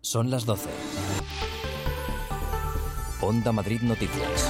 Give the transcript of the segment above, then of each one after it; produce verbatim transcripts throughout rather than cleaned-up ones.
Son las doce. Onda Madrid Noticias.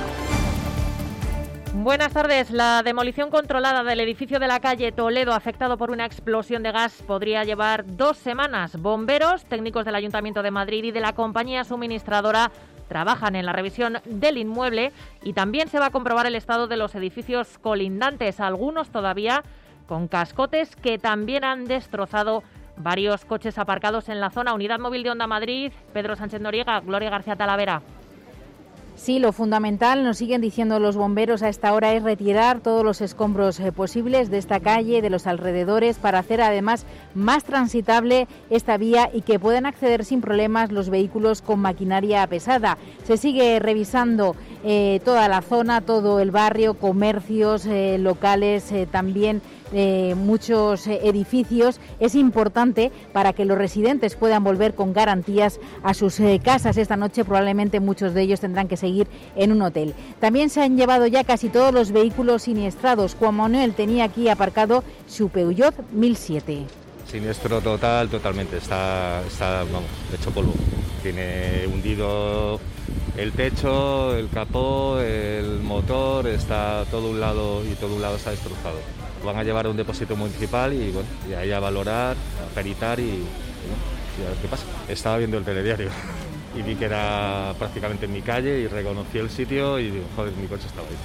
Buenas tardes. La demolición controlada del edificio de la calle Toledo, afectado por una explosión de gas, podría llevar dos semanas. Bomberos, técnicos del Ayuntamiento de Madrid y de la compañía suministradora trabajan en la revisión del inmueble y también se va a comprobar el estado de los edificios colindantes, algunos todavía con cascotes que también han destrozado varios coches aparcados en la zona. Unidad Móvil de Onda Madrid, Pedro Sánchez Noriega, Gloria García Talavera. Sí, lo fundamental, nos siguen diciendo los bomberos a esta hora, es retirar todos los escombros eh, posibles de esta calle, de los alrededores, para hacer además más transitable esta vía y que puedan acceder sin problemas los vehículos con maquinaria pesada. Se sigue revisando eh, toda la zona, todo el barrio, comercios, eh, locales, eh, también Eh, muchos eh, edificios. Es importante para que los residentes puedan volver con garantías a sus eh, casas. Esta noche probablemente muchos de ellos tendrán que seguir en un hotel. También se han llevado ya casi todos los vehículos siniestrados. Juan Manuel tenía aquí aparcado su Peugeot mil siete. Siniestro total, totalmente. Está, está vamos, hecho polvo. Tiene hundido el techo, el capó, el motor, está todo un lado y todo un lado está destrozado. Van a llevar a un depósito municipal y bueno, y ahí a valorar, a peritar y, y, bueno, y a ver qué pasa. Estaba viendo el telediario y vi que era prácticamente en mi calle y reconocí el sitio y digo, joder, mi coche estaba ahí.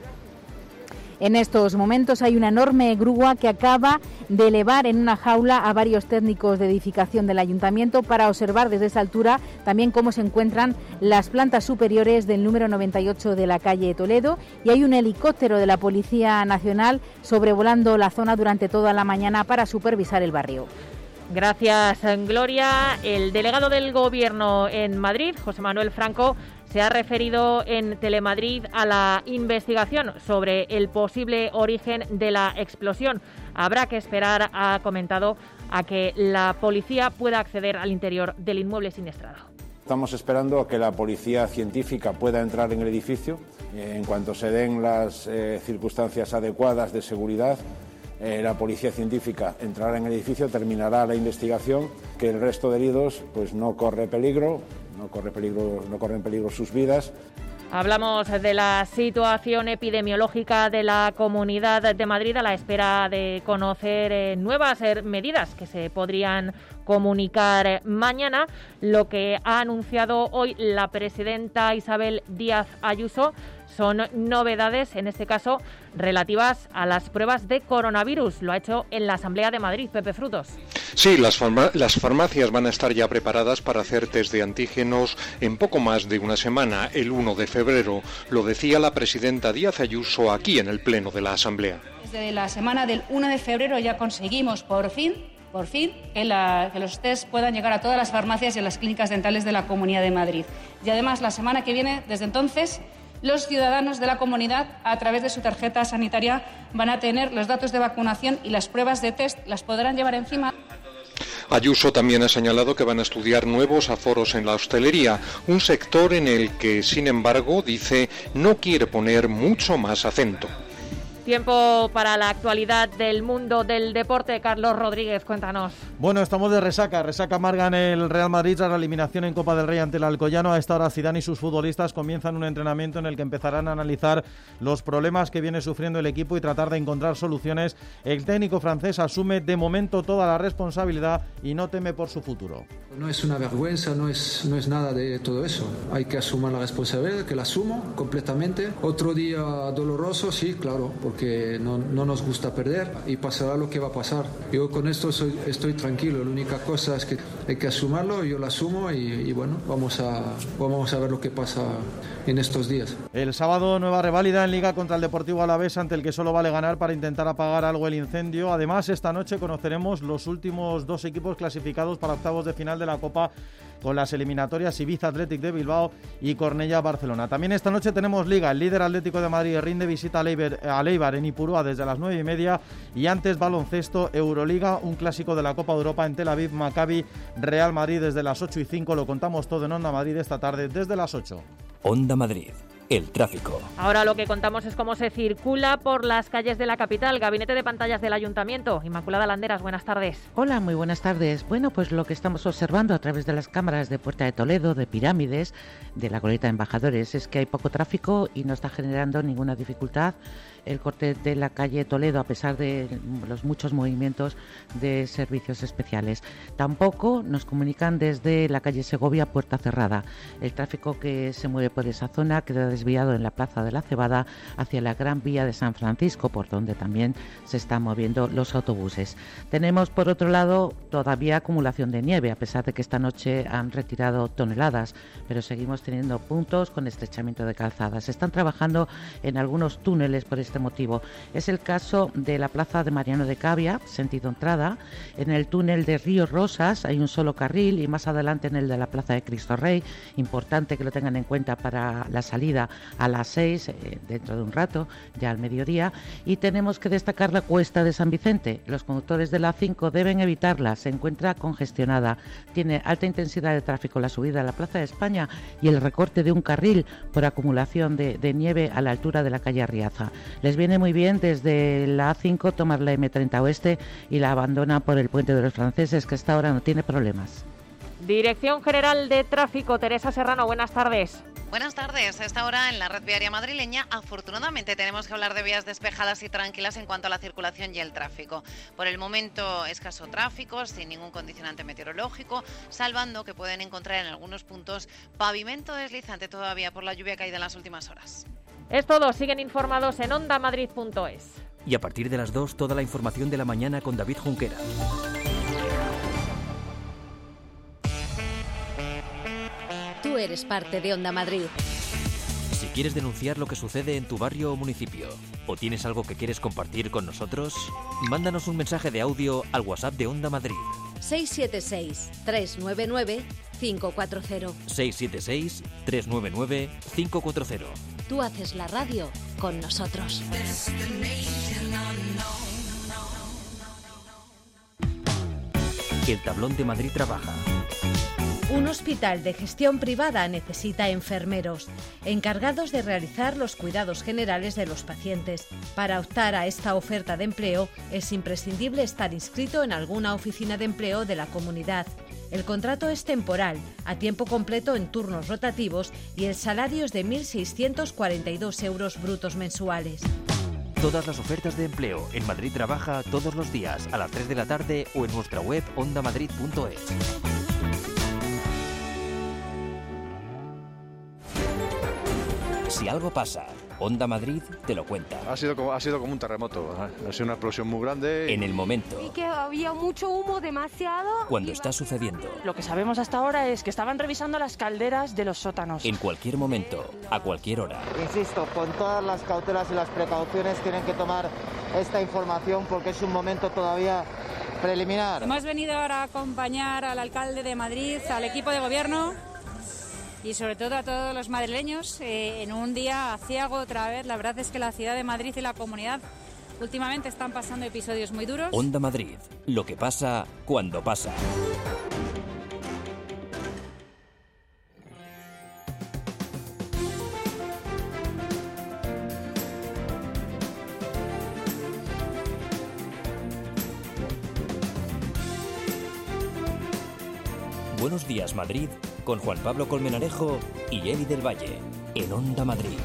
En estos momentos hay una enorme grúa que acaba de elevar en una jaula a varios técnicos de edificación del Ayuntamiento para observar desde esa altura también cómo se encuentran las plantas superiores del número noventa y ocho de la calle Toledo, y hay un helicóptero de la Policía Nacional sobrevolando la zona durante toda la mañana para supervisar el barrio. Gracias, Gloria. El delegado del Gobierno en Madrid, José Manuel Franco, se ha referido en Telemadrid a la investigación sobre el posible origen de la explosión. Habrá que esperar, ha comentado, a que la policía pueda acceder al interior del inmueble siniestrado. Estamos esperando a que la policía científica pueda entrar en el edificio. En cuanto se den las eh, circunstancias adecuadas de seguridad, eh, la policía científica entrará en el edificio, terminará la investigación, que el resto de heridos pues no corre peligro. No corre peligro, no corren peligro sus vidas. Hablamos de la situación epidemiológica de la Comunidad de Madrid a la espera de conocer eh, nuevas eh, medidas que se podrían comunicar eh, mañana. Lo que ha anunciado hoy la presidenta Isabel Díaz Ayuso son novedades, en este caso, relativas a las pruebas de coronavirus. Lo ha hecho en la Asamblea de Madrid. Pepe Frutos. Sí, las, farma- las farmacias van a estar ya preparadas para hacer test de antígenos en poco más de una semana, el uno de febrero. Lo decía la presidenta Díaz Ayuso aquí en el Pleno de la Asamblea. Desde la semana del uno de febrero ya conseguimos, por fin, por fin, que, la, que los test puedan llegar a todas las farmacias y a las clínicas dentales de la Comunidad de Madrid. Y además, la semana que viene, desde entonces, los ciudadanos de la comunidad, a través de su tarjeta sanitaria, van a tener los datos de vacunación y las pruebas de test las podrán llevar encima. Ayuso también ha señalado que van a estudiar nuevos aforos en la hostelería, un sector en el que, sin embargo, dice, no quiere poner mucho más acento. Tiempo para la actualidad del mundo del deporte. Carlos Rodríguez, cuéntanos. Bueno, estamos de resaca. Resaca amarga en el Real Madrid tras la eliminación en Copa del Rey ante el Alcoyano. A esta hora Zidane y sus futbolistas comienzan un entrenamiento en el que empezarán a analizar los problemas que viene sufriendo el equipo y tratar de encontrar soluciones. El técnico francés asume de momento toda la responsabilidad y no teme por su futuro. No es una vergüenza, no es, no es nada de todo eso. Hay que asumir la responsabilidad, que la asumo completamente. Otro día doloroso, sí, claro, porque que no, no nos gusta perder y pasará lo que va a pasar. Yo con esto soy, estoy tranquilo, la única cosa es que hay que asumirlo, yo lo asumo y, y bueno, vamos a, vamos a ver lo que pasa en estos días. El sábado nueva reválida en Liga contra el Deportivo Alavés, ante el que solo vale ganar para intentar apagar algo el incendio. Además, esta noche conoceremos los últimos dos equipos clasificados para octavos de final de la Copa, con las eliminatorias Ibiza Athletic de Bilbao y Cornellá Barcelona. También esta noche tenemos Liga. El líder Atlético de Madrid rinde visita a Leibar en Ipurúa desde las nueve y media, y antes baloncesto, Euroliga, un clásico de la Copa Europa en Tel Aviv, Maccabi Real Madrid desde las ocho y cinco. Lo contamos todo en Onda Madrid esta tarde desde las ocho. Onda Madrid, el tráfico. Ahora lo que contamos es cómo se circula por las calles de la capital. Gabinete de pantallas del Ayuntamiento. Inmaculada Landeras, buenas tardes. Hola, muy buenas tardes. Bueno, pues lo que estamos observando a través de las cámaras de Puerta de Toledo, de Pirámides, de la Goleta de Embajadores, es que hay poco tráfico y no está generando ninguna dificultad el corte de la calle Toledo, a pesar de los muchos movimientos de servicios especiales. Tampoco nos comunican desde la calle Segovia, Puerta Cerrada. El tráfico que se mueve por esa zona queda desviado en la Plaza de la Cebada hacia la Gran Vía de San Francisco, por donde también se están moviendo los autobuses. Tenemos, por otro lado, todavía acumulación de nieve, a pesar de que esta noche han retirado toneladas, pero seguimos teniendo puntos con estrechamiento de calzadas. Están trabajando en algunos túneles por este motivo. Es el caso de la Plaza de Mariano de Cavia, sentido entrada. En el túnel de Río Rosas hay un solo carril y más adelante en el de la Plaza de Cristo Rey. Importante que lo tengan en cuenta para la salida a las seis, eh, dentro de un rato, ya al mediodía. Y tenemos que destacar la Cuesta de San Vicente. Los conductores de la A cinco deben evitarla. Se encuentra congestionada. Tiene alta intensidad de tráfico la subida a la Plaza de España y el recorte de un carril por acumulación de, de nieve a la altura de la calle Arriaza. Les viene muy bien desde la A cinco tomar la eme treinta Oeste y la abandona por el Puente de los Franceses, que hasta ahora no tiene problemas. Dirección General de Tráfico, Teresa Serrano, buenas tardes. Buenas tardes. A esta hora en la red viaria madrileña, afortunadamente tenemos que hablar de vías despejadas y tranquilas en cuanto a la circulación y el tráfico. Por el momento, escaso tráfico, sin ningún condicionante meteorológico, salvando que pueden encontrar en algunos puntos pavimento deslizante todavía por la lluvia caída en las últimas horas. Es todo. Siguen informados en onda madrid punto es. Y a partir de las dos, toda la información de la mañana con David Junquera. Tú eres parte de Onda Madrid. Si quieres denunciar lo que sucede en tu barrio o municipio, o tienes algo que quieres compartir con nosotros, mándanos un mensaje de audio al WhatsApp de Onda Madrid. seis siete seis, tres nueve nueve, cinco cuatro cero. seis siete seis, tres nueve nueve, cinco cuatro cero. Tú haces la radio con nosotros. El Tablón de Madrid trabaja. Un hospital de gestión privada necesita enfermeros, encargados de realizar los cuidados generales de los pacientes. Para optar a esta oferta de empleo, es imprescindible estar inscrito en alguna oficina de empleo de la comunidad. El contrato es temporal, a tiempo completo en turnos rotativos y el salario es de mil seiscientos cuarenta y dos euros brutos mensuales. Todas las ofertas de empleo en Madrid Trabaja todos los días a las tres de la tarde o en nuestra web onda madrid punto es. Si algo pasa, Onda Madrid te lo cuenta. Ha sido como, ha sido como un terremoto, ha sido una explosión muy grande. En el momento. Y que había mucho humo, demasiado. Cuando está sucediendo. Lo que sabemos hasta ahora es que estaban revisando las calderas de los sótanos. En cualquier momento, a cualquier hora. Insisto, con todas las cautelas y las precauciones tienen que tomar esta información porque es un momento todavía preliminar. Hemos venido ahora a acompañar al alcalde de Madrid, al equipo de gobierno y sobre todo a todos los madrileños eh, en un día aciago otra vez. La verdad es que la ciudad de Madrid y la comunidad últimamente están pasando episodios muy duros. Onda Madrid, lo que pasa cuando pasa. Buenos días, Madrid, con Juan Pablo Colmenarejo y Eli del Valle, en Onda Madrid.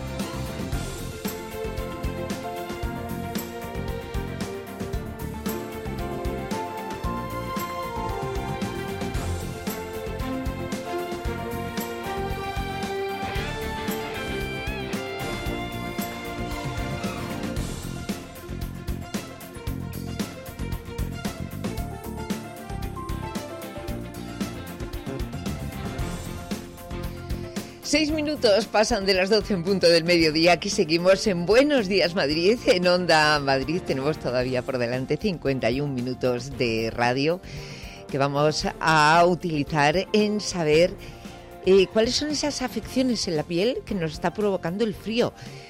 Seis minutos pasan de las doce en punto del mediodía. Aquí seguimos en Buenos Días Madrid, en Onda Madrid. Tenemos todavía por delante cincuenta y un minutos de radio que vamos a utilizar en saber eh, cuáles son esas afecciones en la piel que nos está provocando el frío.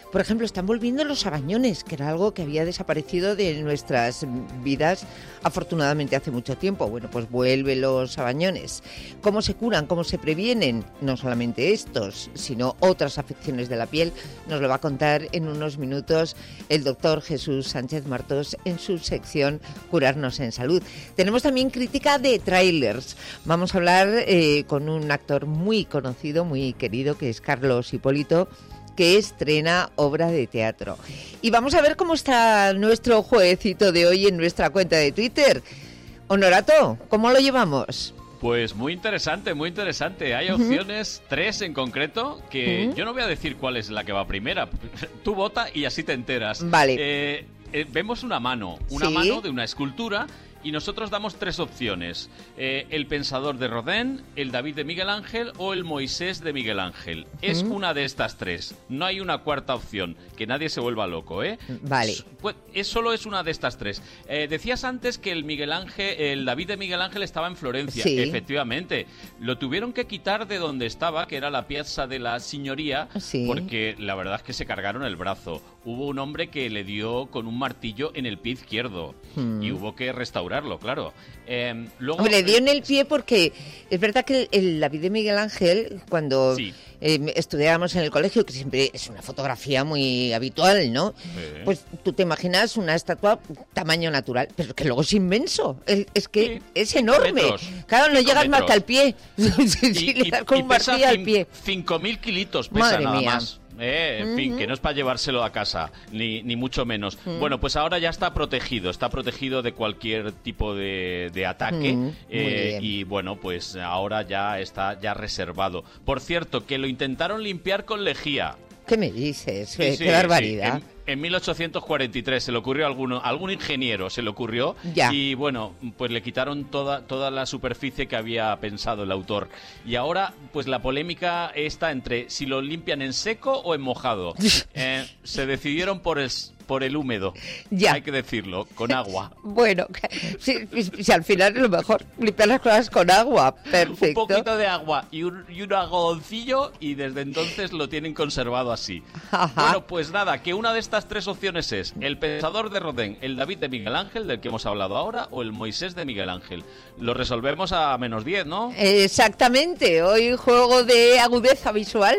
Por ejemplo, están volviendo los sabañones, que era algo que había desaparecido de nuestras vidas afortunadamente hace mucho tiempo. Bueno, pues vuelven los sabañones. ¿Cómo se curan? ¿Cómo se previenen? No solamente estos, sino otras afecciones de la piel. Nos lo va a contar en unos minutos el doctor Jesús Sánchez Martos en su sección Curarnos en Salud. Tenemos también crítica de tráilers. Vamos a hablar eh, con un actor muy conocido, muy querido, que es Carlos Hipólito, que estrena obra de teatro. Y vamos a ver cómo está nuestro jueguecito de hoy en nuestra cuenta de Twitter. Honorato, ¿cómo lo llevamos? Pues muy interesante, muy interesante. Hay Uh-huh. opciones, tres en concreto, que Uh-huh. yo no voy a decir cuál es la que va primera. Tú vota y así te enteras. Vale. Eh, eh, vemos una mano, una Sí. mano de una escultura. Y nosotros damos tres opciones. Eh, el Pensador de Rodin, el David de Miguel Ángel o el Moisés de Miguel Ángel. Es Mm. una de estas tres. No hay una cuarta opción. Que nadie se vuelva loco, ¿eh? Vale. S- Pues es, solo es una de estas tres. Eh, decías antes que el Miguel Ángel, el David de Miguel Ángel estaba en Florencia. Sí. Efectivamente. Lo tuvieron que quitar de donde estaba, que era la Piazza de la Signoria, Sí. porque la verdad es que se cargaron el brazo. Hubo un hombre que le dio con un martillo en el pie izquierdo Mm. y hubo que restaurarlo, claro. Eh, luego, Hombre, dio en el pie porque es verdad que el, el David de Miguel Ángel, cuando Sí. eh, estudiábamos en el colegio, que siempre es una fotografía muy habitual, ¿no? Sí. Pues tú te imaginas una estatua tamaño natural, pero que luego es inmenso. El- es que Sí, es cinco enorme. metros, Claro, no cinco llegas más metros. que al pie. Y, Si le y- das con y un pesa martillo al cin- pie. cinco mil kilitos pesa Madre nada mía. más. Eh, en fin, Ujú. que no es para llevárselo a casa, ni, ni mucho menos. Mm. Bueno, pues ahora ya está protegido, está protegido de cualquier tipo de, de ataque. Mm, muy eh, bien. y bueno, pues ahora ya está ya reservado. Por cierto, que lo intentaron limpiar con lejía. ¿Qué me dices? Sí, Eh, sí, Qué barbaridad. sí. En, en mil ochocientos cuarenta y tres se le ocurrió a alguno, a algún ingeniero, se le ocurrió. Ya. Y bueno, pues le quitaron toda, toda la superficie que había pensado el autor. Y ahora, pues la polémica está entre si lo limpian en seco o en mojado. Eh, se decidieron por el, por el húmedo. Ya. Hay que decirlo, con agua. Bueno, si, si al final es lo mejor, limpiar las cosas con agua. Perfecto. Un poquito de agua y un, y un algodoncillo y desde entonces lo tienen conservado así. Ajá. Bueno, pues nada, que una de estas tres opciones es el Pensador de Rodin, el David de Miguel Ángel, del que hemos hablado ahora, o el Moisés de Miguel Ángel. Lo resolvemos a menos diez, ¿no? Exactamente, hoy juego de agudeza visual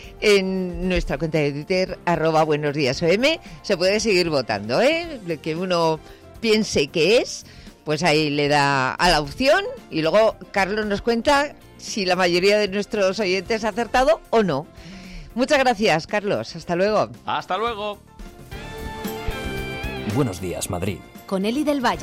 en nuestra cuenta de Twitter, arroba buenos días O M. Se puede seguir votando, ¿eh? De que uno piense que es, pues ahí le da a la opción y luego Carlos nos cuenta si la mayoría de nuestros oyentes ha acertado o no. Muchas gracias, Carlos. Hasta luego. Hasta luego. Buenos días, Madrid. Con Eli del Valle.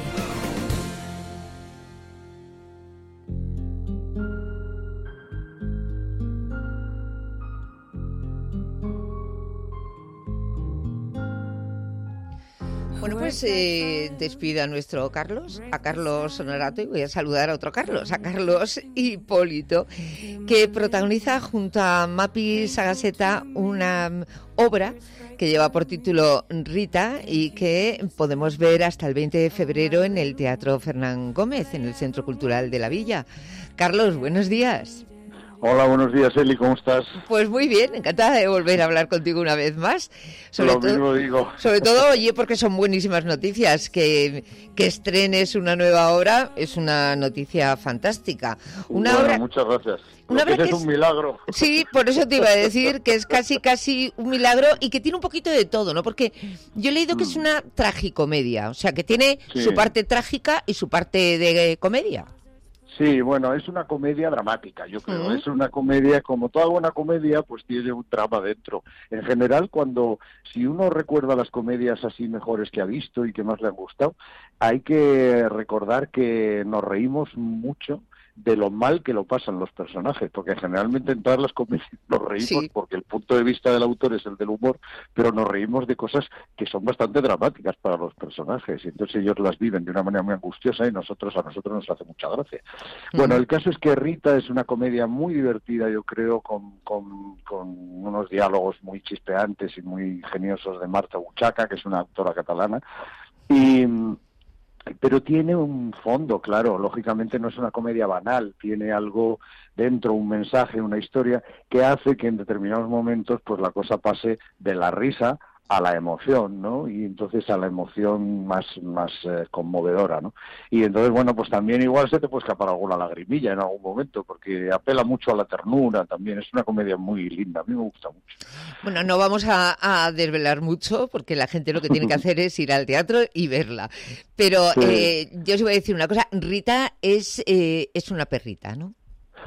Bueno, pues eh, despido a nuestro Carlos, a Carlos Honorato, y voy a saludar a otro Carlos, a Carlos Hipólito, que protagoniza junto a Mapi Sagaseta una mm, obra que lleva por título Rita y que podemos ver hasta el veinte de febrero en el Teatro Fernán Gómez, en el Centro Cultural de la Villa. Carlos, buenos días. Hola, buenos días, Eli, ¿cómo estás? Pues muy bien, encantada de volver a hablar contigo una vez más. Sobre Lo todo, mismo digo. Sobre todo, oye, porque son buenísimas noticias. Que, que estrenes una nueva obra es una noticia fantástica. Una bueno, obra... muchas gracias. Una Lo que obra es, que es es- un milagro. Sí, por eso te iba a decir que es casi casi un milagro y que tiene un poquito de todo, ¿no? Porque yo he leído que es una tragicomedia, o sea, que tiene Sí. su parte trágica y su parte de comedia. Sí, bueno, es una comedia dramática, yo creo. Mm. Es una comedia, como toda buena comedia, pues tiene un drama dentro. En general, cuando, si uno recuerda las comedias así mejores que ha visto y que más le han gustado, hay que recordar que nos reímos mucho de lo mal que lo pasan los personajes, porque generalmente en todas las comedias nos reímos Sí. porque el punto de vista del autor es el del humor, pero nos reímos de cosas que son bastante dramáticas para los personajes, y entonces ellos las viven de una manera muy angustiosa y nosotros a nosotros nos hace mucha gracia. Bueno, el caso es que Rita es una comedia muy divertida, yo creo, con, con, con unos diálogos muy chispeantes y muy ingeniosos de Marta Buchaca, que es una autora catalana, y pero tiene un fondo, claro, lógicamente no es una comedia banal, tiene algo dentro, un mensaje, una historia que hace que en determinados momentos pues la cosa pase de la risa a la emoción, ¿no? Y entonces a la emoción más más eh, conmovedora, ¿no? Y entonces, bueno, pues también igual se te puede escapar alguna lagrimilla en algún momento, porque apela mucho a la ternura también, es una comedia muy linda, a mí me gusta mucho. Bueno, no vamos a, a desvelar mucho, porque la gente lo que tiene que hacer es ir al teatro y verla. Pero sí. eh, yo os voy a decir una cosa, Rita es, eh, es una perrita, ¿no?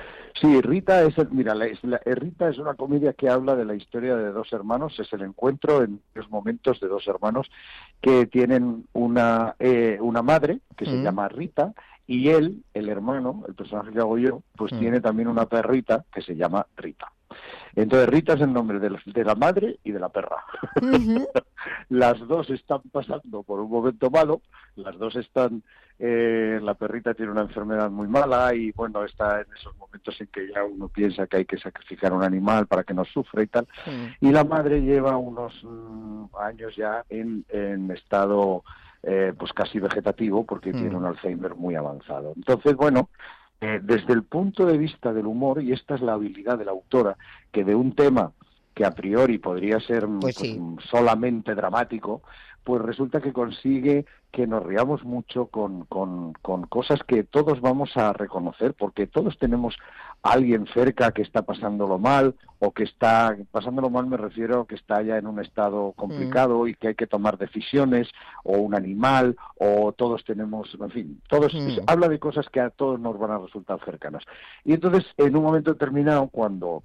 Sí, Rita es, el, mira, la, la, Rita es una comedia que habla de la historia de dos hermanos, es el encuentro en los momentos de dos hermanos que tienen una eh, una madre que mm. se llama Rita, y él, el hermano, el personaje que hago yo, pues mm. tiene también una perrita que se llama Rita. Entonces Rita es el nombre de la, de la madre y de la perra. Uh-huh. Las dos están pasando por un momento malo, las dos están... Eh, la perrita tiene una enfermedad muy mala y bueno, está en esos momentos en que ya uno piensa que hay que sacrificar un animal para que no sufra y tal. Sí. Y la madre lleva unos mm, años ya en, en estado eh, pues casi vegetativo porque mm. tiene un Alzheimer muy avanzado. Entonces, bueno, eh, desde el punto de vista del humor, y esta es la habilidad de la autora, que de un tema que a priori podría ser pues sí. pues, solamente dramático, pues resulta que consigue que nos riamos mucho con, con, con cosas que todos vamos a reconocer, porque todos tenemos a alguien cerca que está pasándolo mal, o que está, pasándolo mal me refiero a que está ya en un estado complicado mm. y que hay que tomar decisiones, o un animal, o todos tenemos, en fin, todos mm. habla de cosas que a todos nos van a resultar cercanas. Y entonces, en un momento determinado, cuando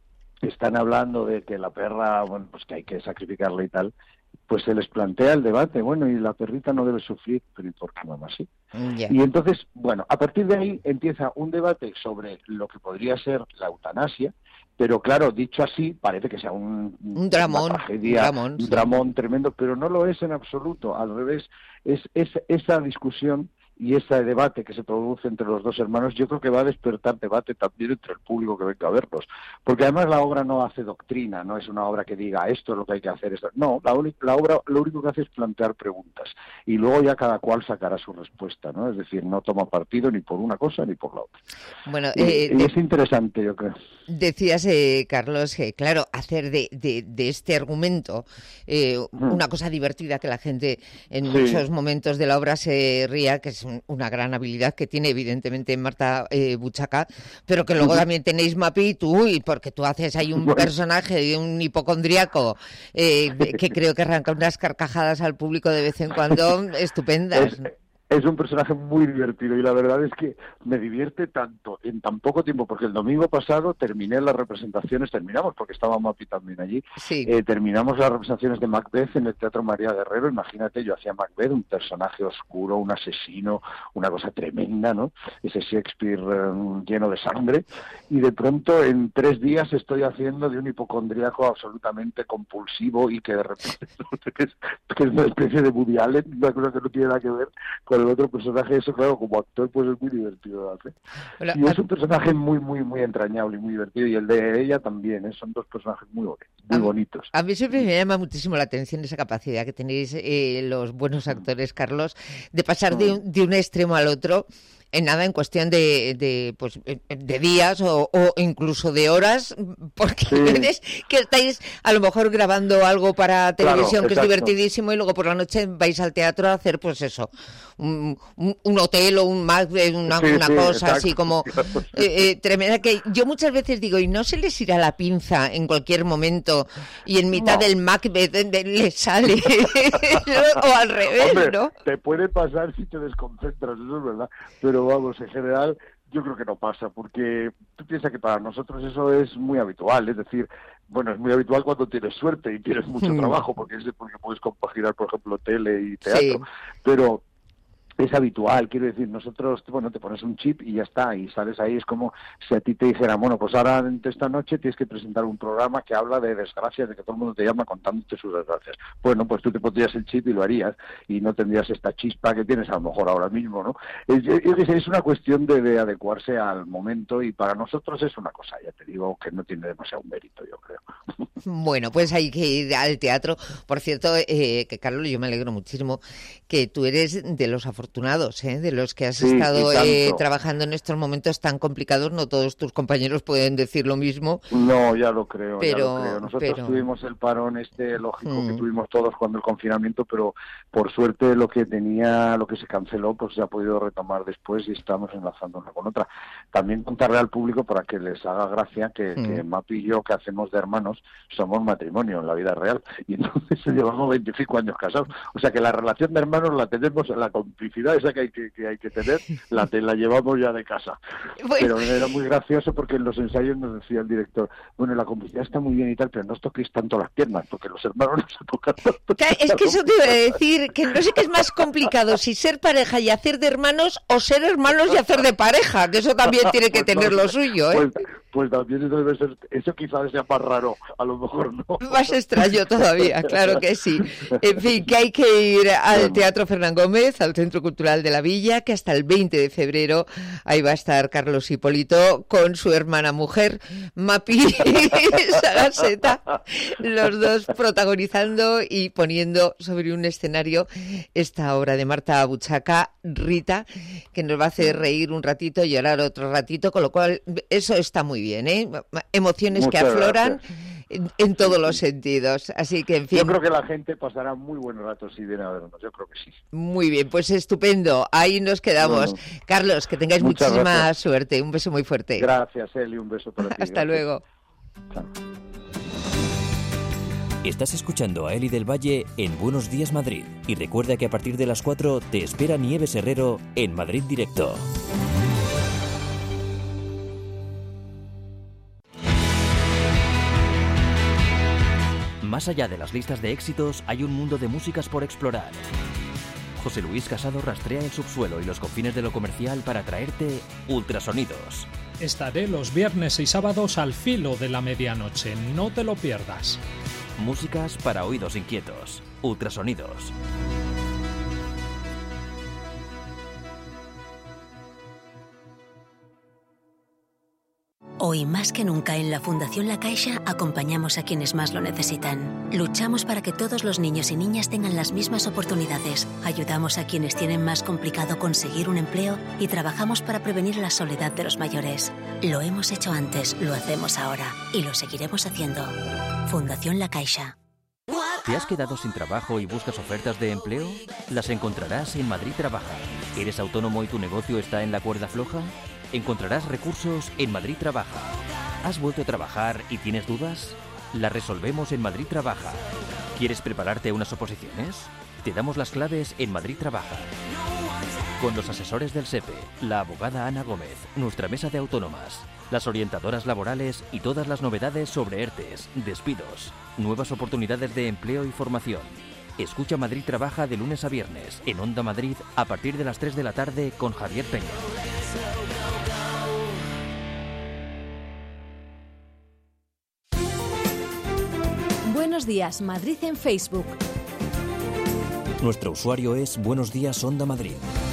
están hablando de que la perra, bueno, pues que hay que sacrificarla y tal, pues se les plantea el debate, bueno, y la perrita no debe sufrir, pero ¿y por qué mamá sí? Yeah. Y entonces, bueno, a partir de ahí empieza un debate sobre lo que podría ser la eutanasia, pero claro, dicho así, parece que sea un, un dramón, una tragedia, un dramón, un sí. dramón tremendo, pero no lo es en absoluto, al revés, es, es esa discusión y ese debate que se produce entre los dos hermanos, yo creo que va a despertar debate también entre el público que venga a verlos. Porque además la obra no hace doctrina, no es una obra que diga esto es lo que hay que hacer. Esto. No, la, la obra lo único que hace es plantear preguntas. Y luego ya cada cual sacará su respuesta, ¿no? Es decir, no toma partido ni por una cosa ni por la otra. Bueno, y, eh, y de, es interesante, yo creo. Decías, eh, Carlos, que claro, hacer de, de, de este argumento eh, hmm. una cosa divertida que la gente en sí. muchos momentos de la obra se ría, que es una gran habilidad que tiene evidentemente Marta eh, Buchaca, pero que luego uh-huh. también tenéis Mapi y tú, y porque tú haces ahí un personaje de un hipocondríaco eh, que creo que arranca unas carcajadas al público de vez en cuando estupendas. Es... Es un personaje muy divertido y la verdad es que me divierte tanto en tan poco tiempo, porque el domingo pasado terminé las representaciones, terminamos porque estaba Mapi también allí, sí. eh, terminamos las representaciones de Macbeth en el Teatro María Guerrero. Imagínate, yo hacía Macbeth, un personaje oscuro, un asesino, una cosa tremenda, ¿no? Ese Shakespeare um, lleno de sangre, y de pronto en tres días estoy haciendo de un hipocondríaco absolutamente compulsivo y que de repente que es, que es una especie de Woody Allen, una cosa que no tiene nada que ver con el otro personaje. Eso, claro, como actor pues es muy divertido de hacer. Hola, y es un personaje muy muy muy entrañable y muy divertido, y el de ella también, ¿eh? Son dos personajes muy, muy bonitos. A mí siempre me llama muchísimo la atención esa capacidad que tenéis eh, los buenos actores, Carlos, de pasar de un, de un extremo al otro en nada, en cuestión de, de pues de días o, o incluso de horas, porque sí. veces que estáis a lo mejor grabando algo para televisión, claro, que es divertidísimo, y luego por la noche vais al teatro a hacer pues eso, un, un, un hotel o un Macbeth, una, sí, una sí, cosa exacto. así como eh, eh, tremenda, que yo muchas veces digo, ¿y no se les irá la pinza en cualquier momento y en mitad no. del Macbeth les sale o al revés? Hombre, ¿no? Te puede pasar si te desconcentras, eso es verdad, pero vamos, en general yo creo que no pasa, porque tú piensas que para nosotros eso es muy habitual, es decir, bueno, es muy habitual cuando tienes suerte y tienes mucho mm. trabajo, porque es porque puedes compaginar, por ejemplo, tele y teatro, sí. pero es habitual, quiero decir, nosotros, bueno, te pones un chip y ya está, y sales ahí, es como si a ti te dijeran, bueno, pues ahora esta noche tienes que presentar un programa que habla de desgracias, de que todo el mundo te llama contándote sus desgracias. Bueno, pues tú te pondrías el chip y lo harías, y no tendrías esta chispa que tienes a lo mejor ahora mismo, ¿no? Es, es, es una cuestión de, de adecuarse al momento, y para nosotros es una cosa, ya te digo, que no tiene demasiado mérito, yo creo. Bueno, pues hay que ir al teatro. Por cierto, eh, que Carlos, yo me alegro muchísimo que tú eres de los afortunados afortunados, ¿eh? De los que has Sí, estado y eh, tanto. trabajando en estos momentos tan complicados. No todos tus compañeros pueden decir lo mismo. No, ya lo creo, Pero- ya lo creo. Nosotros pero- tuvimos el parón este lógico Mm. que tuvimos todos cuando el confinamiento, pero por suerte lo que tenía, lo que se canceló, pues se ha podido retomar después y estamos enlazando una con otra. También contarle al público para que les haga gracia que, Mm. que Mapi y yo, que hacemos de hermanos, somos matrimonio en la vida real y entonces llevamos veinticinco años casados. O sea que la relación de hermanos la tenemos, la complicidad esa que hay que, que hay que tener, la, te- la llevamos ya de casa. Pero era muy gracioso porque en los ensayos nos decía el director, bueno, la complicidad está muy bien y tal, pero no os toquéis tanto las piernas, porque los hermanos no se tocan tanto. Claro, es que eso te iba a decir, que no sé qué es más complicado, si ser pareja y hacer de hermanos o ser hermanos y hacer de pareja, que eso también tiene que Pues tener no, lo suyo, ¿eh? Pues, pues también eso debe ser, eso quizás sea más raro, a lo mejor no. Más extraño todavía, claro que sí. En fin, que hay que ir al Teatro Fernán Gómez, al Centro Cultural de la Villa, que hasta el veinte de febrero ahí va a estar Carlos Hipólito con su hermana mujer, Mapi Sagaseta, los dos protagonizando y poniendo sobre un escenario esta obra de Marta Buchaca, Rita, que nos va a hacer reír un ratito, llorar otro ratito, con lo cual eso está muy bien, ¿eh? Emociones Muchas que afloran gracias. en, en todos los sentidos. Así que, en fin. Yo creo que la gente pasará muy buenos ratos si viene a vernos, yo creo que sí. Muy bien, pues estupendo. Ahí nos quedamos. Bueno, Carlos, que tengáis muchas muchísima gracias. suerte. Un beso muy fuerte. Gracias, Eli, un beso para ti. Hasta gracias. luego. Estás escuchando a Eli del Valle en Buenos Días Madrid. Y recuerda que a partir de las cuatro te espera Nieves Herrero en Madrid Directo. Más allá de las listas de éxitos, hay un mundo de músicas por explorar. José Luis Casado rastrea el subsuelo y los confines de lo comercial para traerte ultrasonidos. Estaré los viernes y sábados al filo de la medianoche, no te lo pierdas. Músicas para oídos inquietos. Ultrasonidos. Hoy más que nunca en la Fundación La Caixa acompañamos a quienes más lo necesitan. Luchamos para que todos los niños y niñas tengan las mismas oportunidades. Ayudamos a quienes tienen más complicado conseguir un empleo y trabajamos para prevenir la soledad de los mayores. Lo hemos hecho antes, lo hacemos ahora y lo seguiremos haciendo. Fundación La Caixa. ¿Te has quedado sin trabajo y buscas ofertas de empleo? Las encontrarás en Madrid Trabaja. ¿Eres autónomo y tu negocio está en la cuerda floja? Encontrarás recursos en Madrid Trabaja. ¿Has vuelto a trabajar y tienes dudas? Las resolvemos en Madrid Trabaja. ¿Quieres prepararte a unas oposiciones? Te damos las claves en Madrid Trabaja. Con los asesores del SEPE, la abogada Ana Gómez, nuestra mesa de autónomas, las orientadoras laborales y todas las novedades sobre ERTES, despidos, nuevas oportunidades de empleo y formación. Escucha Madrid Trabaja de lunes a viernes en Onda Madrid a partir de las tres de la tarde con Javier Peña. Buenos días, Madrid en Facebook. Nuestro usuario es Buenos Días Onda Madrid.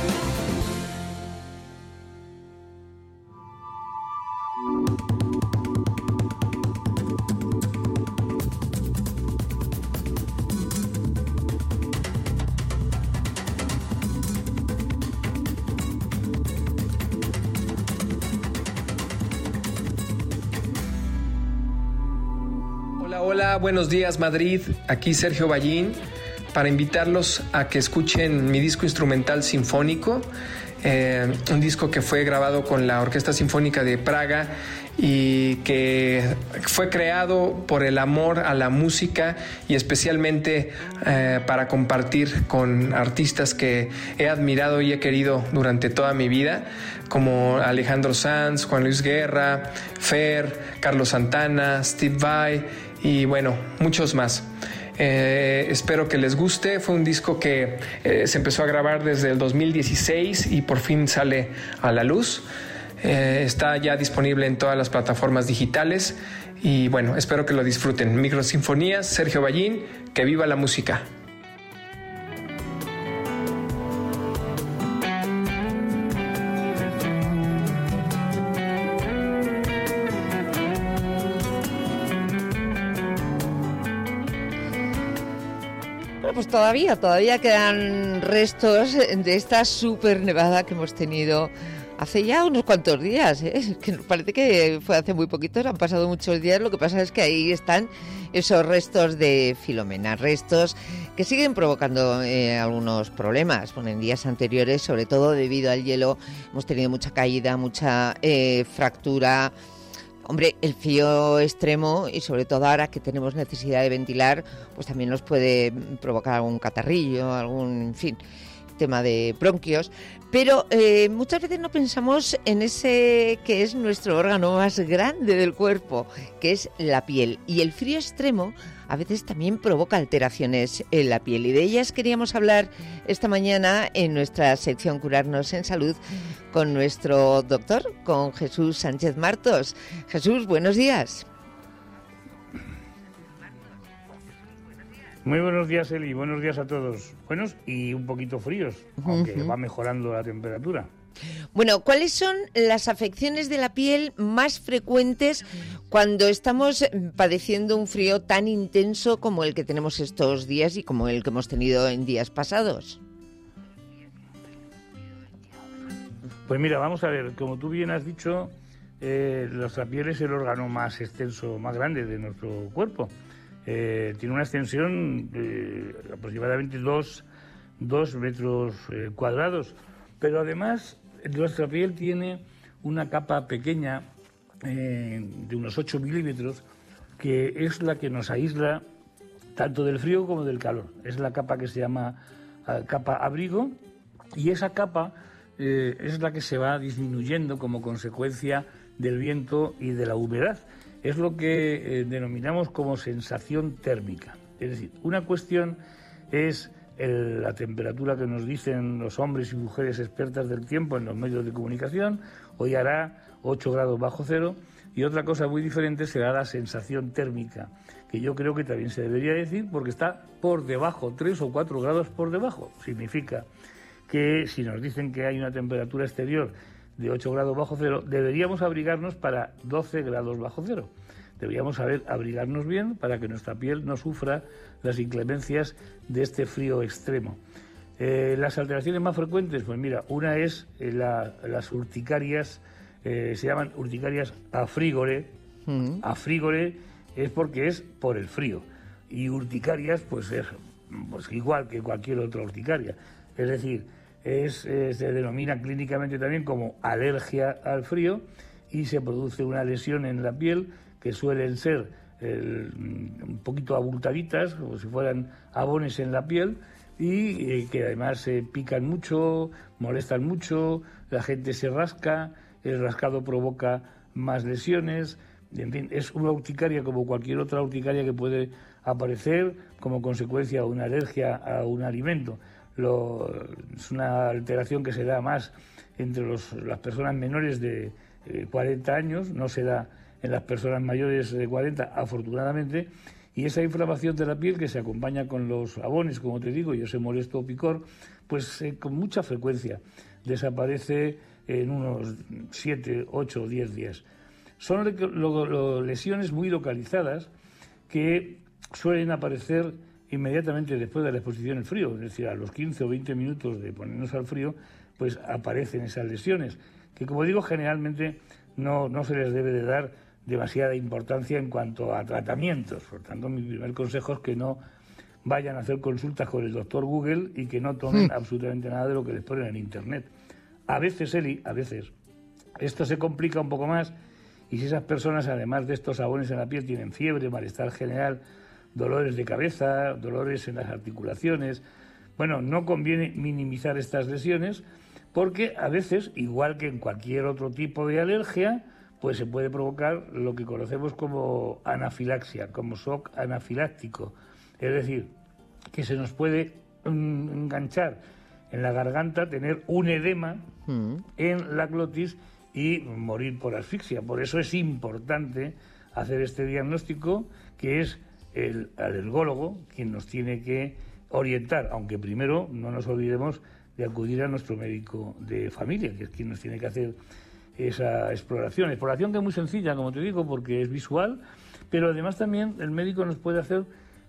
Hola, hola, buenos días Madrid, aquí Sergio Ballín, para invitarlos a que escuchen mi disco instrumental sinfónico, eh, un disco que fue grabado con la Orquesta Sinfónica de Praga y que fue creado por el amor a la música y especialmente eh, para compartir con artistas que he admirado y he querido durante toda mi vida, como Alejandro Sanz, Juan Luis Guerra, Fer, Carlos Santana, Steve Vai y bueno, muchos más. Eh, espero que les guste. Fue un disco que eh, se empezó a grabar desde el dos mil dieciséis y por fin sale a la luz. Eh, está ya disponible en todas las plataformas digitales y bueno, espero que lo disfruten. Microsinfonías, Sergio Ballín, que viva la música. Bueno, pues todavía, todavía quedan restos de esta super nevada que hemos tenido hace ya unos cuantos días, ¿eh? Que nos parece que fue hace muy poquitos, han pasado muchos días, lo que pasa es que ahí están esos restos de Filomena, restos que siguen provocando eh, algunos problemas. Bueno, en días anteriores, sobre todo debido al hielo, hemos tenido mucha caída, mucha eh, fractura. Hombre, el frío extremo y sobre todo ahora que tenemos necesidad de ventilar, pues también nos puede provocar algún catarrillo, algún, en fin, tema de bronquios. Pero eh, muchas veces no pensamos en ese que es nuestro órgano más grande del cuerpo, que es la piel. Y el frío extremo a veces también provoca alteraciones en la piel. Y de ellas queríamos hablar esta mañana en nuestra sección Curarnos en Salud con nuestro doctor, con Jesús Sánchez Martos. Jesús, buenos días. Muy buenos días, Eli. Buenos días a todos. Buenos y un poquito fríos, aunque uh-huh. va mejorando la temperatura. Bueno, ¿cuáles son las afecciones de la piel más frecuentes cuando estamos padeciendo un frío tan intenso como el que tenemos estos días y como el que hemos tenido en días pasados? Pues mira, vamos a ver, como tú bien has dicho, eh, nuestra piel es el órgano más extenso, más grande de nuestro cuerpo. Eh, tiene una extensión de aproximadamente dos metros eh, cuadrados, pero además nuestra piel tiene una capa pequeña eh, de unos ocho milímetros que es la que nos aísla tanto del frío como del calor. Es la capa que se llama uh, capa abrigo, y esa capa eh, es la que se va disminuyendo como consecuencia del viento y de la humedad. Es lo que eh, denominamos como sensación térmica. Es decir, una cuestión es el, la temperatura que nos dicen los hombres y mujeres expertas del tiempo en los medios de comunicación. Hoy hará ocho grados bajo cero, y otra cosa muy diferente será la sensación térmica, que yo creo que también se debería decir porque está por debajo, tres o cuatro grados por debajo. Significa que si nos dicen que hay una temperatura exterior de ocho grados bajo cero, deberíamos abrigarnos para doce grados bajo cero. Deberíamos saber abrigarnos bien para que nuestra piel no sufra las inclemencias de este frío extremo. Eh, las alteraciones más frecuentes, pues mira, una es eh, la, las urticarias, eh, se llaman urticarias afrígore. Mm. Afrígore es porque es por el frío, y urticarias pues es pues igual que cualquier otra urticaria. Es decir, Es, eh, se denomina clínicamente también como alergia al frío, y se produce una lesión en la piel que suelen ser el, un poquito abultaditas, como si fueran abones en la piel, y eh, que además se eh, pican mucho, molestan mucho, la gente se rasca, el rascado provoca más lesiones. En fin, es una urticaria como cualquier otra urticaria que puede aparecer como consecuencia de una alergia a un alimento. Lo, es una alteración que se da más entre los, las personas menores de eh, cuarenta años, no se da en las personas mayores de cuarenta, afortunadamente, y esa inflamación de la piel que se acompaña con los abones, como te digo, y ese molesto picor, pues eh, con mucha frecuencia desaparece en unos siete, ocho o diez días. Son lo, lo, lo, lesiones muy localizadas que suelen aparecer inmediatamente después de la exposición al frío, es decir, a los quince o veinte minutos de ponernos al frío, pues aparecen esas lesiones, que como digo, generalmente no, no se les debe de dar demasiada importancia en cuanto a tratamientos. Por tanto, mi primer consejo es que no vayan a hacer consultas con el doctor Google y que no tomen mm. absolutamente nada de lo que les ponen en Internet. A veces, Eli, a veces, esto se complica un poco más, y si esas personas, además de estos abones en la piel, tienen fiebre, malestar general, dolores de cabeza, dolores en las articulaciones, bueno, no conviene minimizar estas lesiones, porque a veces, igual que en cualquier otro tipo de alergia, pues se puede provocar lo que conocemos como anafilaxia, como shock anafiláctico. Es decir, que se nos puede um, enganchar en la garganta, tener un edema mm. en la glotis y morir por asfixia. Por eso es importante hacer este diagnóstico, que es el alergólogo quien nos tiene que orientar, aunque primero no nos olvidemos de acudir a nuestro médico de familia, que es quien nos tiene que hacer esa exploración. Exploración que es muy sencilla, como te digo, porque es visual, pero además también el médico nos puede hacer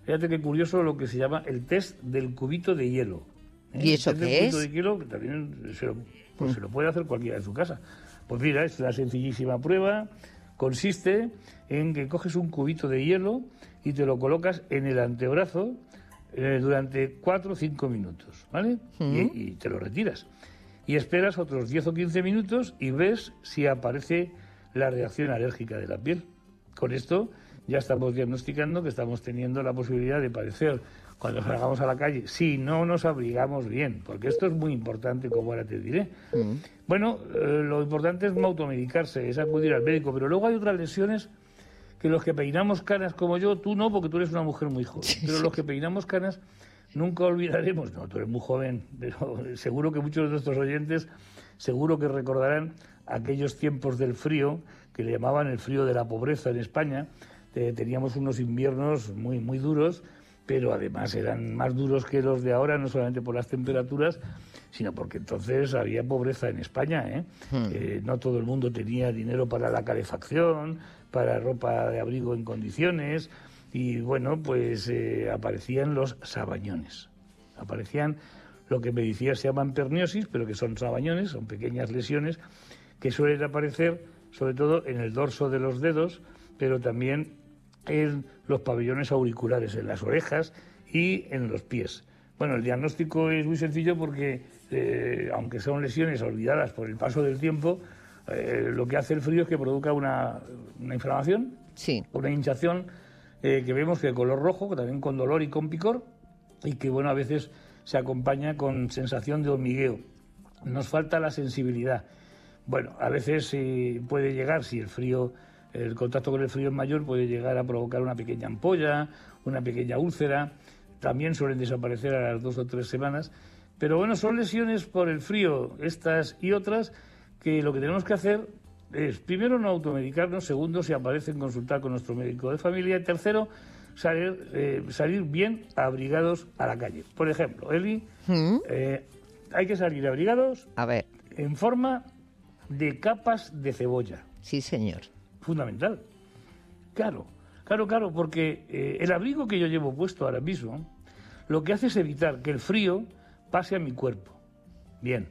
fíjate qué curioso lo que se llama el test del cubito de hielo. ¿eh? ¿Y eso el test qué del cubito es? de hielo, que también se lo, pues mm. se lo puede hacer cualquiera en su casa. Pues mira, es la sencillísima prueba, consiste en que coges un cubito de hielo y te lo colocas en el antebrazo eh, durante cuatro o cinco minutos, ¿vale? Mm. Y, y te lo retiras. Y esperas otros diez o quince minutos y ves si aparece la reacción alérgica de la piel. Con esto ya estamos diagnosticando que estamos teniendo la posibilidad de padecer cuando salgamos a la calle, si no nos abrigamos bien, porque esto es muy importante, como ahora te diré. Mm. Bueno, eh, lo importante es no automedicarse, es acudir al médico, pero luego hay otras lesiones que los que peinamos canas como yo, tú no, porque tú eres una mujer muy joven, sí, pero sí. los que peinamos canas nunca olvidaremos, no, tú eres muy joven, pero seguro que muchos de nuestros oyentes seguro que recordarán aquellos tiempos del frío, que le llamaban el frío de la pobreza en España. Eh, teníamos unos inviernos muy, muy duros, pero además eran más duros que los de ahora, no solamente por las temperaturas, sino porque entonces había pobreza en España, ¿eh? Hmm. Eh, no todo el mundo tenía dinero para la calefacción, para ropa de abrigo en condiciones, y bueno, pues eh, aparecían los sabañones. Aparecían lo que en medicina se llaman perniosis, pero que son sabañones, son pequeñas lesiones que suelen aparecer sobre todo en el dorso de los dedos, pero también en los pabellones auriculares, en las orejas y en los pies. Bueno, el diagnóstico es muy sencillo porque, eh, aunque son lesiones olvidadas por el paso del tiempo, eh, lo que hace el frío es que provoca una, una inflamación, sí. una hinchación eh, que vemos que de color rojo, también con dolor y con picor, y que bueno, a veces se acompaña con sensación de hormigueo. Nos falta la sensibilidad. Bueno, a veces eh, puede llegar, si el frío... el contacto con el frío es mayor, puede llegar a provocar una pequeña ampolla, una pequeña úlcera. También suelen desaparecer a las dos o tres semanas. Pero bueno, son lesiones por el frío, estas y otras, que lo que tenemos que hacer es, primero, no automedicarnos. Segundo, si aparecen, consultar con nuestro médico de familia. Y tercero, salir, eh, salir bien abrigados a la calle. Por ejemplo, Eli, ¿Mm? eh, hay que salir abrigados a ver. en forma de capas de cebolla. Sí, señor. Fundamental. Claro, claro, claro, porque eh, el abrigo que yo llevo puesto ahora mismo lo que hace es evitar que el frío pase a mi cuerpo. Bien,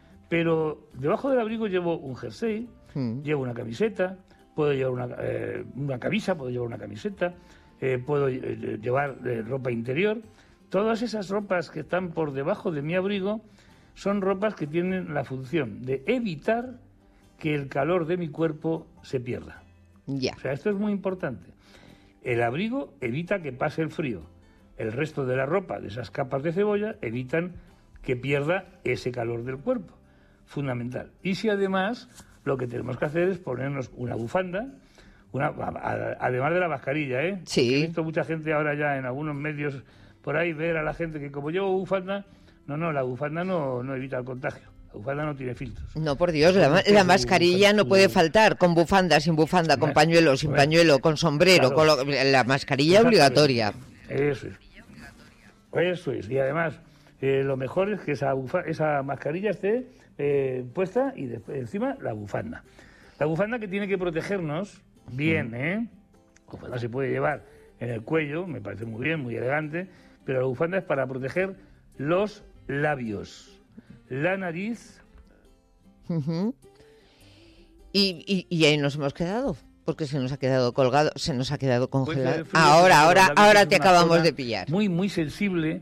pero debajo del abrigo llevo un jersey, mm. llevo una camiseta, puedo llevar una, eh, una camisa, puedo llevar una camiseta, eh, puedo eh, llevar eh, ropa interior. Todas esas ropas que están por debajo de mi abrigo son ropas que tienen la función de evitar que el calor de mi cuerpo se pierda. Ya. O sea, esto es muy importante. El abrigo evita que pase el frío. El resto de la ropa, de esas capas de cebolla, evitan que pierda ese calor del cuerpo. Fundamental. Y si además lo que tenemos que hacer es ponernos una bufanda, una, además de la mascarilla, ¿eh? Sí. He visto mucha gente ahora ya en algunos medios por ahí ver a la gente que como llevo bufanda, no, no, la bufanda no, no evita el contagio. La bufanda no tiene filtros. No, por Dios, la, la mascarilla no puede faltar, con bufanda, sin bufanda, con pañuelo, sin pañuelo, con sombrero, con lo, la mascarilla obligatoria. Eso es. Eso es. Y además, eh, lo mejor es que esa, bufa, esa mascarilla esté eh, puesta y después, encima la bufanda. La bufanda que tiene que protegernos bien, ¿eh? La bufanda se puede llevar en el cuello, me parece muy bien, muy elegante, pero la bufanda es para proteger los labios. La nariz. Uh-huh. y, y, y ahí nos hemos quedado, porque se nos ha quedado colgado, se nos ha quedado congelado. Pues ahora, ahora, ahora te acabamos de pillar. Muy, muy sensible.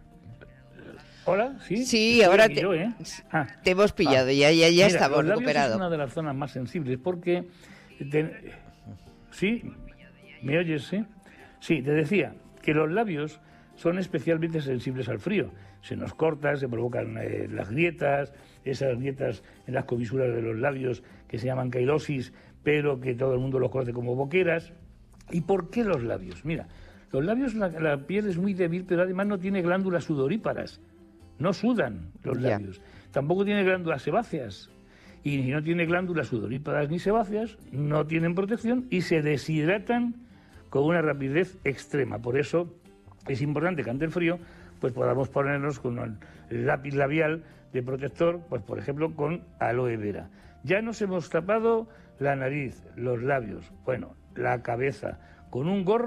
¿Hola? Sí, sí ahora te, yo, ¿eh? ah. te hemos pillado, ah. ya, ya, ya estamos recuperados. Es una de las zonas más sensibles porque... Te, ¿sí? ¿Me oyes? Sí. Sí, te decía que los labios son especialmente sensibles al frío. Se nos corta, se provocan eh, las grietas, esas grietas en las comisuras de los labios que se llaman cailosis, pero que todo el mundo los conoce como boqueras. ¿Y por qué los labios? Mira, los labios, la, la piel es muy débil, pero además no tiene glándulas sudoríparas. No sudan los labios. Yeah. Tampoco tiene glándulas sebáceas. Y si no tiene glándulas sudoríparas ni sebáceas, no tienen protección y se deshidratan con una rapidez extrema. Por eso es importante que ante el frío pues podamos ponernos con el lápiz labial de protector, pues por ejemplo con aloe vera. Ya nos hemos tapado la nariz, los labios, bueno, la cabeza, con un gorro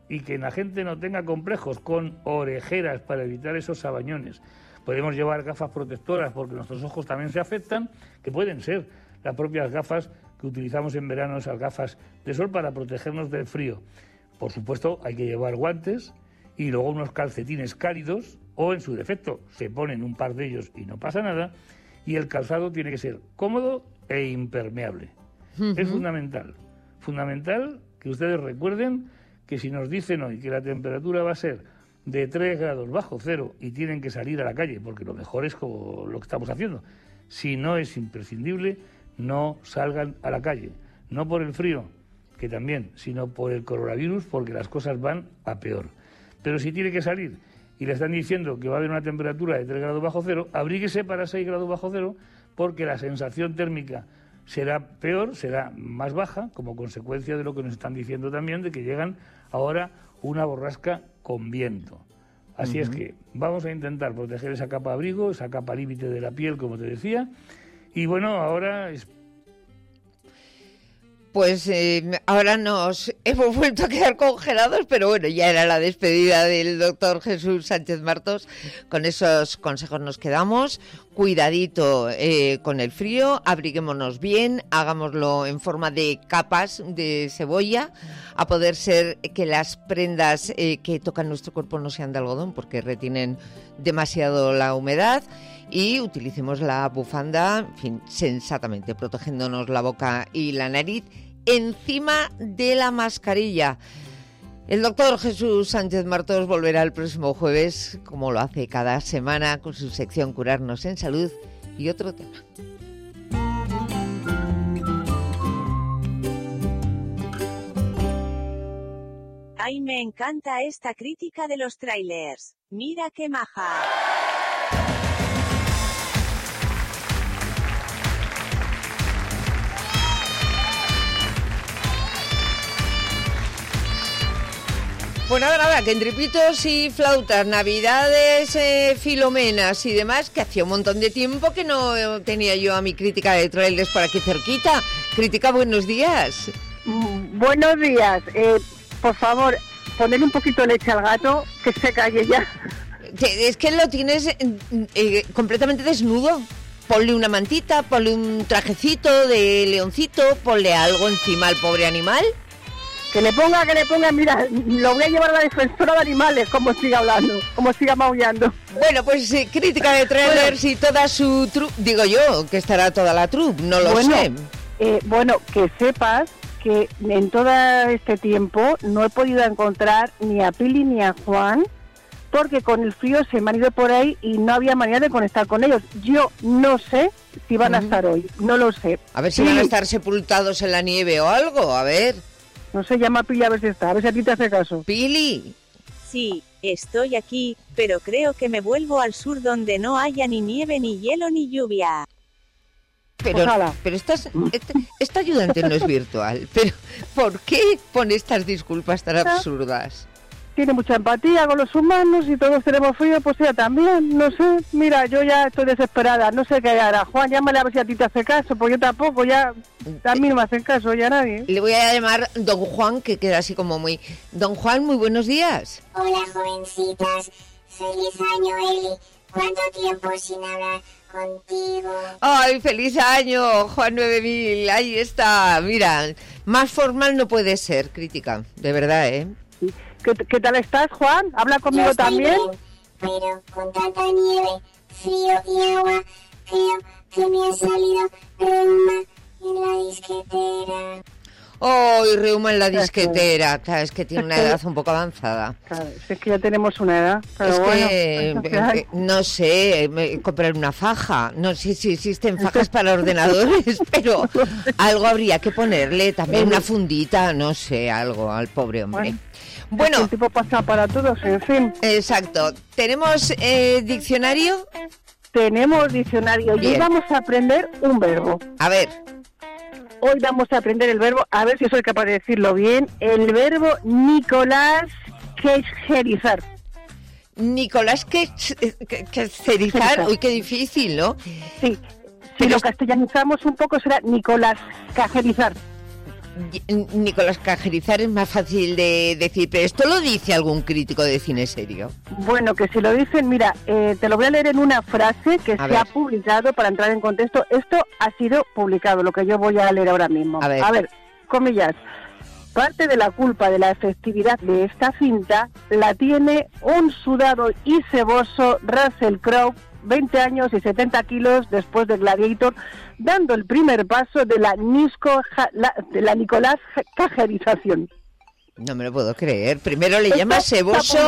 y que la gente no tenga complejos, con orejeras para evitar esos sabañones. Podemos llevar gafas protectoras porque nuestros ojos también se afectan, que pueden ser las propias gafas que utilizamos en verano, esas gafas de sol para protegernos del frío. Por supuesto, hay que llevar guantes y luego unos calcetines cálidos, o en su defecto se ponen un par de ellos y no pasa nada, y el calzado tiene que ser cómodo e impermeable. Uh-huh. Es fundamental, fundamental que ustedes recuerden que si nos dicen hoy que la temperatura va a ser de tres grados bajo cero y tienen que salir a la calle, porque lo mejor es como lo que estamos haciendo, si no es imprescindible, no salgan a la calle, no por el frío, que también, sino por el coronavirus, porque las cosas van a peor. Pero si tiene que salir y le están diciendo que va a haber una temperatura de tres grados bajo cero, abríguese para seis grados bajo cero, porque la sensación térmica será peor, será más baja, como consecuencia de lo que nos están diciendo también, de que llegan ahora una borrasca con viento. Así uh-huh. es que vamos a intentar proteger esa capa abrigo, esa capa límite de la piel, como te decía, y bueno, ahora es... Pues eh, ahora nos hemos vuelto a quedar congelados, pero bueno, ya era la despedida del doctor Jesús Sánchez Martos. Con esos consejos nos quedamos. Cuidadito eh, con el frío, abriguémonos bien, hagámoslo en forma de capas de cebolla, a poder ser que las prendas eh, que tocan nuestro cuerpo no sean de algodón, porque retienen demasiado la humedad. Y utilicemos la bufanda, en fin, sensatamente, protegiéndonos la boca y la nariz encima de la mascarilla. El doctor Jesús Sánchez Martos volverá el próximo jueves, como lo hace cada semana, con su sección Curarnos en Salud y otro tema. Ay, me encanta esta crítica de los trailers. Mira qué maja. Pues nada, nada, que entre pitos y flautas, navidades, eh, filomenas y demás, que hacía un montón de tiempo que no tenía yo a mi crítica de trailers por aquí cerquita. Crítica, buenos días. Mm, buenos días. Eh, por favor, ponerle un poquito de leche al gato, que se calle ya. Es que lo tienes eh, completamente desnudo. Ponle una mantita, ponle un trajecito de leoncito, ponle algo encima al pobre animal. Que le ponga, que le ponga, mira, lo voy a llevar a la defensora de animales, como siga hablando, como siga maullando. Bueno, pues eh, crítica de trailers bueno. Y toda su troupe, digo yo, que estará toda la troupe, no lo bueno, sé. Eh, bueno, que sepas que en todo este tiempo no he podido encontrar ni a Pili ni a Juan, porque con el frío se me han ido por ahí y no había manera de conectar con ellos. Yo no sé si van uh-huh. a estar hoy, no lo sé. A ver si sí. van a estar sepultados en la nieve o algo, a ver... No sé, llama a Pili a ver si está, a ver si a ti te hace caso. Pili. Sí, estoy aquí, pero creo que me vuelvo al sur donde no haya ni nieve, ni hielo, ni lluvia. Pero, pero estás, esta, esta ayudante no es virtual. Pero ¿por qué pone estas disculpas tan absurdas? Tiene mucha empatía con los humanos y todos tenemos frío, pues ella también, no sé. Mira, yo ya estoy desesperada, no sé qué hará. Juan, llámale a ver si a ti te hace caso, porque yo tampoco, ya a mí no me hacen caso ya nadie. Le voy a llamar Don Juan, que queda así como muy... Don Juan, muy buenos días. Hola, jovencitas. Feliz año, Eli. ¿Cuánto tiempo sin hablar contigo? ¡Ay, feliz año, Juan nueve mil! Ahí está, mira, más formal no puede ser, crítica, de verdad, ¿eh? ¿Qué, ¿Qué tal estás, Juan? ¿Habla conmigo también? Bien, pero con tanta nieve, frío y agua, creo que me ha salido reuma en la disquetera. ¡Oh, y reuma en la disquetera! Claro, es que tiene una edad un poco avanzada. Claro, es que ya tenemos una edad. Pero es bueno, que, es que eh, no sé, me, comprar una faja. No sé si existen fajas para ordenadores, pero algo habría que ponerle. También una fundita, no sé, algo al pobre hombre. Bueno. Bueno, el tipo pasa para todos, en fin. Exacto. ¿Tenemos eh, diccionario? Tenemos diccionario. Bien. Y hoy vamos a aprender un verbo. A ver. Hoy vamos a aprender el verbo, a ver si soy capaz de decirlo bien, el verbo Nicolás Quecherizar. Nicolás Quecherizar. Uy, qué difícil, ¿no? Sí. Si lo castellanizamos un poco será Nicolás Cajerizar. Nicolás Cajerizar es más fácil de decir, pero ¿esto lo dice algún crítico de cine serio? Bueno, que si lo dicen, mira, eh, te lo voy a leer en una frase que a se ver. ha publicado para entrar en contexto. Esto ha sido publicado, lo que yo voy a leer ahora mismo. A ver, a ver comillas. Parte de la culpa de la efectividad de esta cinta la tiene un sudado y ceboso Russell Crowe, veinte años y setenta kilos después de Gladiator, dando el primer paso de la, Nisco, la, de la Nicolás Cajerización. No me lo puedo creer. Primero le llama ceboso.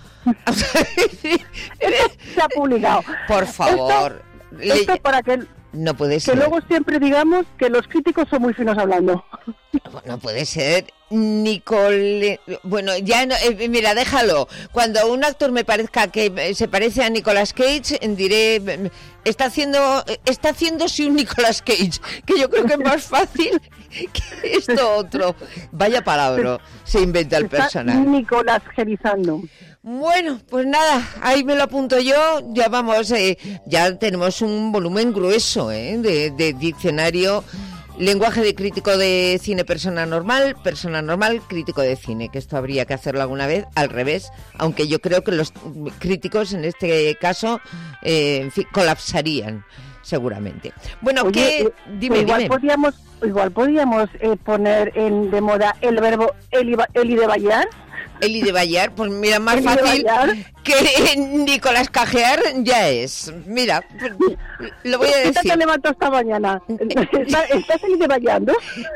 Se ha publicado. Por favor. Esto, esto le... para que... No puede que ser. Que luego siempre digamos que los críticos son muy finos hablando. No puede ser. Nicole... Bueno, ya no... Eh, mira, déjalo. Cuando un actor me parezca que se parece a Nicolas Cage, diré... Está haciendo... Está haciéndose un Nicolas Cage, que yo creo que es más fácil que esto otro. Vaya palabra se inventa el personaje. Nicolás Gerizando. Bueno, pues nada, ahí me lo apunto yo. Ya vamos, eh, ya tenemos un volumen grueso eh, de, de diccionario. Lenguaje de crítico de cine, persona normal, persona normal, crítico de cine, que esto habría que hacerlo alguna vez al revés, aunque yo creo que los críticos en este caso, eh, en fin, colapsarían seguramente. Bueno, Oye, ¿qué? Eh, dime, igual dime. Podríamos, igual podríamos eh, poner en, de moda el verbo Eli, Eli de Bayar. Eli de Bayar, pues mira, más fácil que Nicolás Cajear ya es. Mira, pues, lo voy a decir. ¿Qué te levanto esta mañana? ¿Estás, ¿estás Eli de Bayando?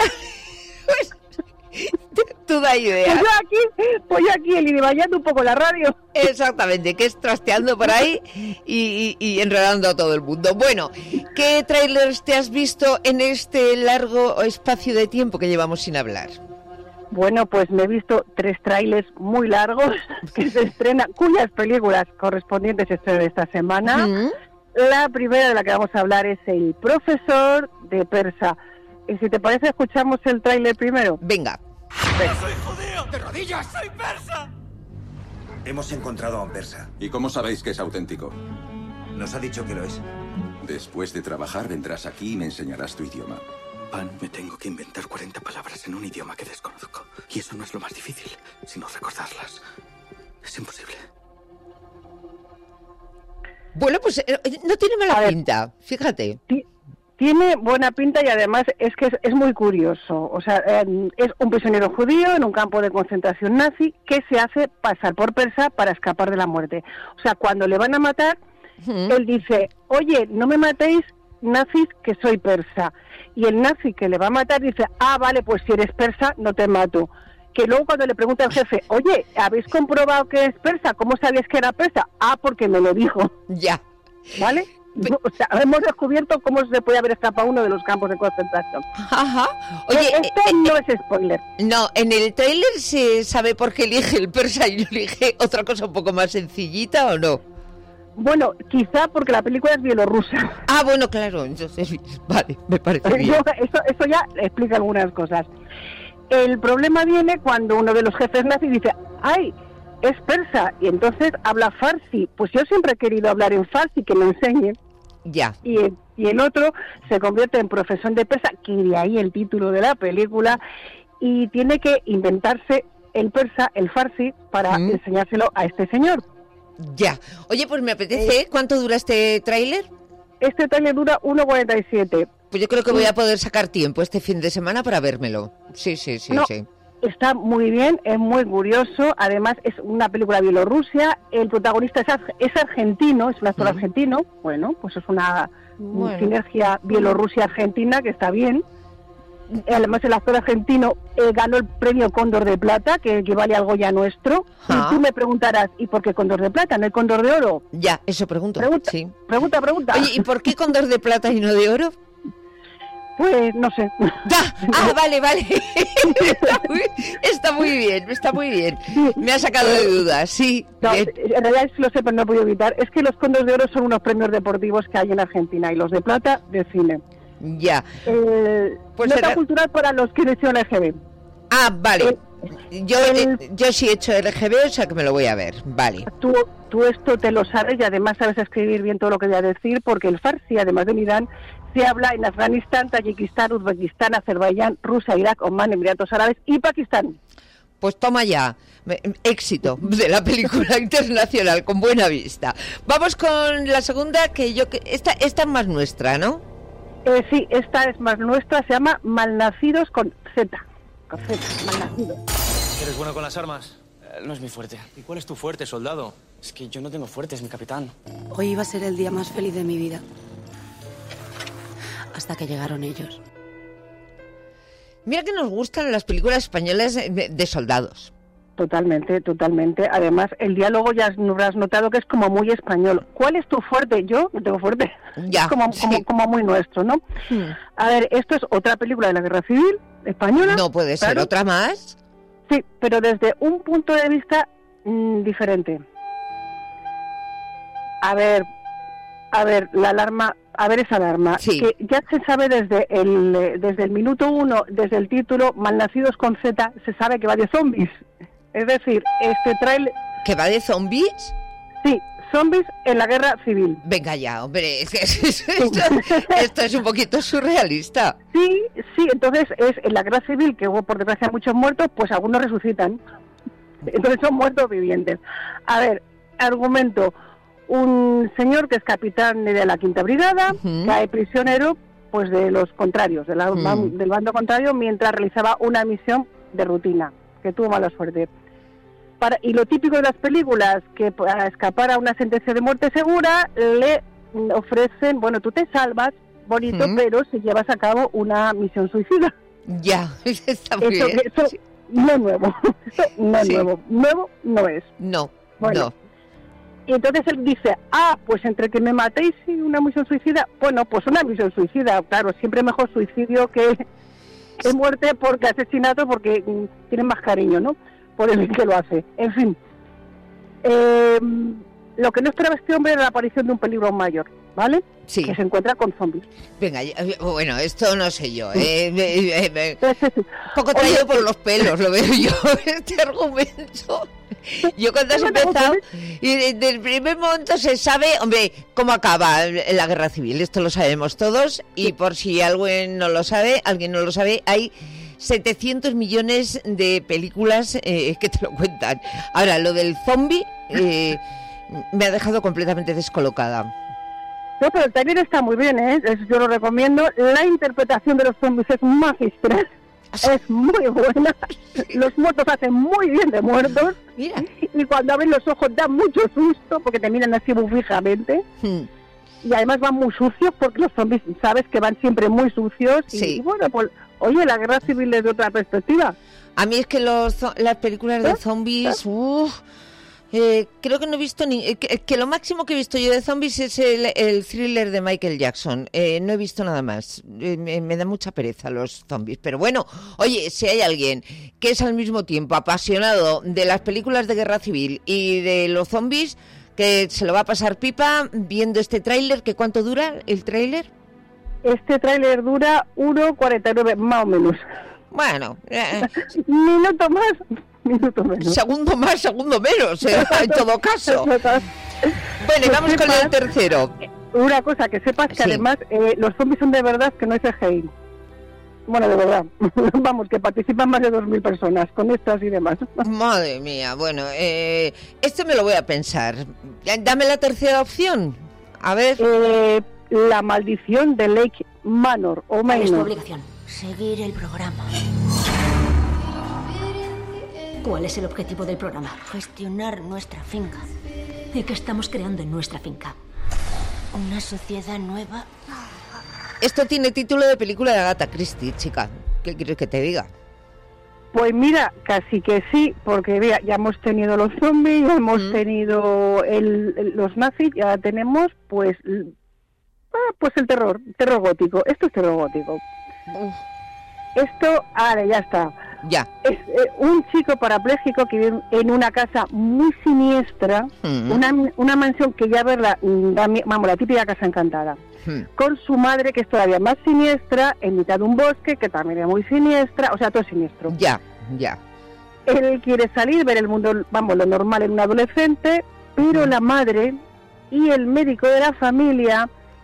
Pues, tú da idea. Pues yo aquí, pues yo aquí Eli de Bayando un poco la radio. Exactamente, que es trasteando por ahí y, y, y enredando a todo el mundo. Bueno, ¿qué trailers te has visto en este largo espacio de tiempo que llevamos sin hablar? Bueno, pues me he visto tres trailers muy largos que se estrenan, cuyas películas correspondientes se estrenan esta semana. Uh-huh. La primera de la que vamos a hablar es El Profesor de Persa. Y si te parece, escuchamos el trailer primero. Venga. Venga. ¡No soy judío! ¡De rodillas! ¡Soy persa! Hemos encontrado a un persa. ¿Y cómo sabéis que es auténtico? Nos ha dicho que lo es. Después de trabajar vendrás aquí y me enseñarás tu idioma. Pan, me tengo que inventar cuarenta palabras en un idioma que desconozco. Y eso no es lo más difícil, sino recordarlas. Es imposible. Bueno, pues eh, no tiene mala ver, pinta, fíjate. T- tiene buena pinta y además es que es, es muy curioso. O sea, eh, es un prisionero judío en un campo de concentración nazi que se hace pasar por persa para escapar de la muerte. O sea, cuando le van a matar, uh-huh. él dice, oye, no me matéis, nazis, que soy persa. Y el nazi que le va a matar dice, ah, vale, pues si eres persa, no te mato. Que luego cuando le pregunta al jefe, oye, ¿habéis comprobado que es persa? ¿Cómo sabías que era persa? Ah, porque me lo dijo. Ya. ¿Vale? O sea, hemos descubierto cómo se puede haber escapado uno de los campos de concentración. Ajá. Oye, esto eh, no eh, es spoiler. No, en el tráiler se sabe por qué elige el persa y elige otra cosa un poco más sencillita, ¿o no? Bueno, quizá porque la película es bielorrusa. Ah, bueno, claro, entonces, vale, me parece bien. Eso, eso ya explica algunas cosas. El problema viene cuando uno de los jefes nazis dice, ¡ay, es persa! Y entonces habla farsi. Pues yo siempre he querido hablar en farsi, que me enseñe. Ya. Y, y el otro se convierte en profesor de persa, que de ahí el título de la película, y tiene que inventarse el persa, el farsi, para mm. enseñárselo a este señor. Ya. Oye, pues me apetece. ¿Cuánto dura este tráiler? Este tráiler dura uno cuarenta y siete. Pues yo creo que voy a poder sacar tiempo este fin de semana para vérmelo. Sí, sí, sí, no, sí. Está muy bien, es muy curioso. Además, es una película bielorrusia. El protagonista es, ar- es argentino, es un actor uh-huh. argentino. Bueno, pues es una, bueno. una sinergia Bielorrusia-Argentina que está bien. Además, el actor argentino eh, ganó el premio Cóndor de Plata, que equivale al Goya nuestro. ¿Ah? Y tú me preguntarás, ¿y por qué Cóndor de Plata, no hay Cóndor de Oro? Ya, eso pregunto. Pregunta, sí. pregunta, pregunta. Oye, ¿y por qué Cóndor de Plata y no de Oro? Pues no sé. ¡Ah, ah vale, vale! está, muy, está muy bien, está muy bien. Me ha sacado de dudas, sí. No, en realidad lo sé, pero no he podido evitar. Es que los Cóndores de Oro son unos premios deportivos que hay en Argentina y los de Plata de cine. Ya. Eh, pues nota era... cultural para los que han hecho L G B. Ah, vale. El, yo, el, eh, yo sí he hecho L G B, o sea que me lo voy a ver. Vale. Tú, tú esto te lo sabes y además sabes escribir bien todo lo que voy a decir, porque el farsi, además de Irán, Se habla en Afganistán, Tayikistán, Uzbekistán, Azerbaiyán, Rusia, Irak, Omán, Emiratos Árabes y Pakistán. Pues toma ya, éxito de la película internacional con Buena Vista. Vamos con la segunda, que yo que esta, esta es más nuestra, ¿no? Eh, sí, esta es más nuestra, se llama Malnacidos con Z. Con Z, Malnacidos. ¿Eres bueno con las armas? Eh, no es mi fuerte. ¿Y cuál es tu fuerte, soldado? Es que yo no tengo fuerte, es mi capitán. Hoy iba a ser el día más feliz de mi vida. Hasta que llegaron ellos. Mira que nos gustan las películas españolas de, de soldados. Totalmente, totalmente. Además, el diálogo ya has notado que es como muy español. ¿Cuál es tu fuerte? Yo no tengo fuerte. Ya, es como, sí. como, como muy nuestro, ¿no? Hmm. A ver, esto es otra película de la Guerra Civil española. No puede ser, claro. ¿Otra más? Sí, pero desde un punto de vista mmm, diferente. A ver, a ver, la alarma... A ver esa alarma, sí. Que ya se sabe desde el desde el minuto uno, desde el título, Malnacidos con Z, se sabe que va de zombies. Es decir, este trailer... ¿Que va de zombies? Sí, zombies en la guerra civil. Venga ya, hombre, es que esto, esto es un poquito surrealista. Sí, sí, entonces es en la guerra civil, que hubo por desgracia muchos muertos, pues algunos resucitan. Entonces son muertos vivientes. A ver, argumento... Un señor que es capitán de la Quinta Brigada, uh-huh. cae prisionero pues de los contrarios, de la, uh-huh. del bando contrario, mientras realizaba una misión de rutina, que tuvo mala suerte. Para, y lo típico de las películas, que para escapar a una sentencia de muerte segura, le ofrecen, bueno, tú te salvas, bonito, uh-huh. pero si llevas a cabo una misión suicida. Ya, está muy eso, bien. Eso sí. no es nuevo, eso no es sí. nuevo, nuevo no es. No, bueno, no. Y entonces él dice, ah, pues entre que me matéis y una misión suicida, bueno, pues una misión suicida, claro, siempre mejor suicidio que, que muerte porque asesinato, porque mm, tienen más cariño, ¿no? Por el que lo hace. En fin, eh, lo que no esperaba este hombre era la aparición de un peligro mayor, ¿vale? Sí. Que se encuentra con zombies. Venga, bueno, esto no sé yo, ¿eh? eh, eh, eh. Un poco traído por los pelos, lo veo yo, este argumento. Yo cuando has empezado, y desde el primer momento se sabe, hombre, cómo acaba la guerra civil, esto lo sabemos todos, y por si alguien no lo sabe, alguien no lo sabe, hay setecientos millones de películas eh, que te lo cuentan. Ahora, lo del zombie eh, me ha dejado completamente descolocada. No, pero el trailer está muy bien, ¿eh? Yo lo recomiendo. La interpretación de los zombies es magistral. Es muy buena. Los muertos hacen muy bien de muertos. Mira. Y cuando abren los ojos da mucho susto porque te miran así muy fijamente. Hmm. Y además van muy sucios porque los zombies, sabes que van siempre muy sucios. Y, sí. y bueno, pues, oye, la guerra civil es de otra perspectiva. A mí es que los, las películas de zombies... Uff, Eh, creo que no he visto ni eh, que, que lo máximo que he visto yo de zombies es el, el thriller de Michael Jackson. Eh, no he visto nada más. Eh, me, me da mucha pereza los zombies. Pero bueno, oye, si hay alguien que es al mismo tiempo apasionado de las películas de guerra civil y de los zombies, que se lo va a pasar pipa viendo este tráiler. ¿Que cuánto dura el tráiler? Este tráiler dura uno cuarenta y nueve, más o menos. Bueno, eh. minuto más, minuto menos. Segundo más, segundo menos, eh, en todo caso. Bueno, y vamos con el tercero. Una cosa, que sepas que sí. además eh, los zombies son de verdad, que no es C G I. Bueno, de verdad. Vamos, que participan más de dos mil personas con estas y demás. Madre mía, bueno, eh, esto me lo voy a pensar. Dame la tercera opción. A ver. Eh, la maldición de Lake Manor o Manor. Es tu obligación. Seguir el programa. ¿Cuál es el objetivo del programa? Gestionar nuestra finca. ¿Y qué estamos creando en nuestra finca? Una sociedad nueva. Esto tiene título de película de Agatha Christie, chica. ¿Qué quieres que te diga? Pues mira, casi que sí, porque mira, ya hemos tenido los zombies, ya hemos mm. tenido el, el, los nazis, ya tenemos pues, ah, pues el terror, terror gótico. Esto es terror gótico. Uf. Esto, ahora ya está. Ya. Es eh, un chico parapléjico que vive en una casa muy siniestra, mm. una, una mansión que ya verla, vamos, la típica casa encantada, mm. con su madre que es todavía más siniestra, en mitad de un bosque que también es muy siniestra, o sea, todo siniestro. Ya, ya. Él quiere salir, ver el mundo, vamos, lo normal en un adolescente, pero mm. la madre y el médico de la familia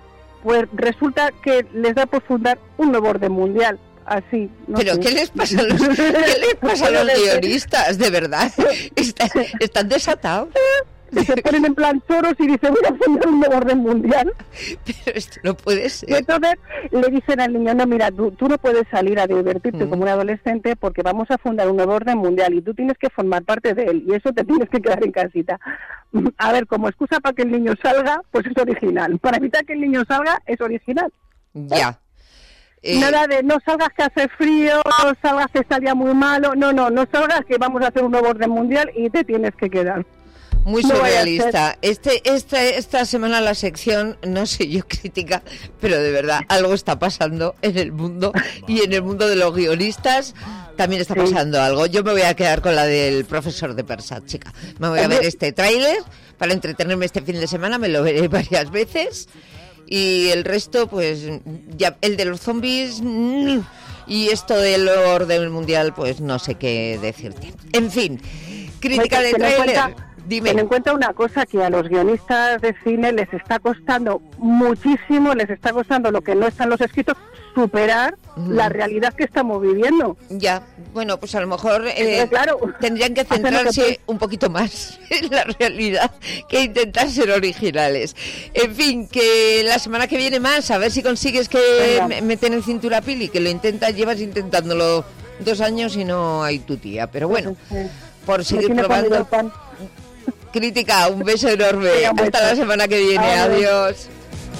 pues resulta que les da por fundar un nuevo orden mundial. Así, no ¿Pero sé. qué les pasa a los, ¿qué les pasa a los guionistas? De verdad, están, están desatados. Se ponen en plan choros y dicen, voy a fundar un nuevo orden mundial. Pero esto no puede ser. Y entonces le dicen al niño, no, mira, tú, tú no puedes salir a divertirte Mm. como un adolescente porque vamos a fundar un nuevo orden mundial y tú tienes que formar parte de él y eso te tienes que quedar en casita. A ver, como excusa para que el niño salga, pues es original. Para evitar que el niño salga, es original. Ya. Eh, Nada de no salgas que hace frío, no salgas que está ya muy malo. No, no, no salgas que vamos a hacer un nuevo orden mundial y te tienes que quedar. Muy No vaya a surrealista. Este, esta, esta semana la sección, no sé yo crítica, pero de verdad algo está pasando en el mundo y en el mundo de los guionistas también está pasando algo. Yo me voy a quedar con la del profesor de persa, chica. Me voy a ver este tráiler para entretenerme este fin de semana, me lo veré varias veces y el resto, pues ya el de los zombies mm, y esto del orden mundial, pues no sé qué decirte. En fin, crítica de Ten en tráiler. cuenta- Dime. Ten en cuenta una cosa, que a los guionistas de cine les está costando muchísimo, les está costando lo que no está en los escritos, superar Mm. la realidad que estamos viviendo. Ya, bueno, pues a lo mejor eh, Entonces, claro, tendrían que hacen lo que centrarse pueden. un poquito más en la realidad que intentar ser originales. En fin, que la semana que viene más, a ver si consigues que Venga. me- meten en cintura Pili, que lo intentas, llevas intentándolo dos años y no hay tu tía, pero bueno, por Me seguir tiene comido el probando. pan. Crítica, un beso enorme. Venga, un Hasta beso. la semana que viene. Adiós. Adiós.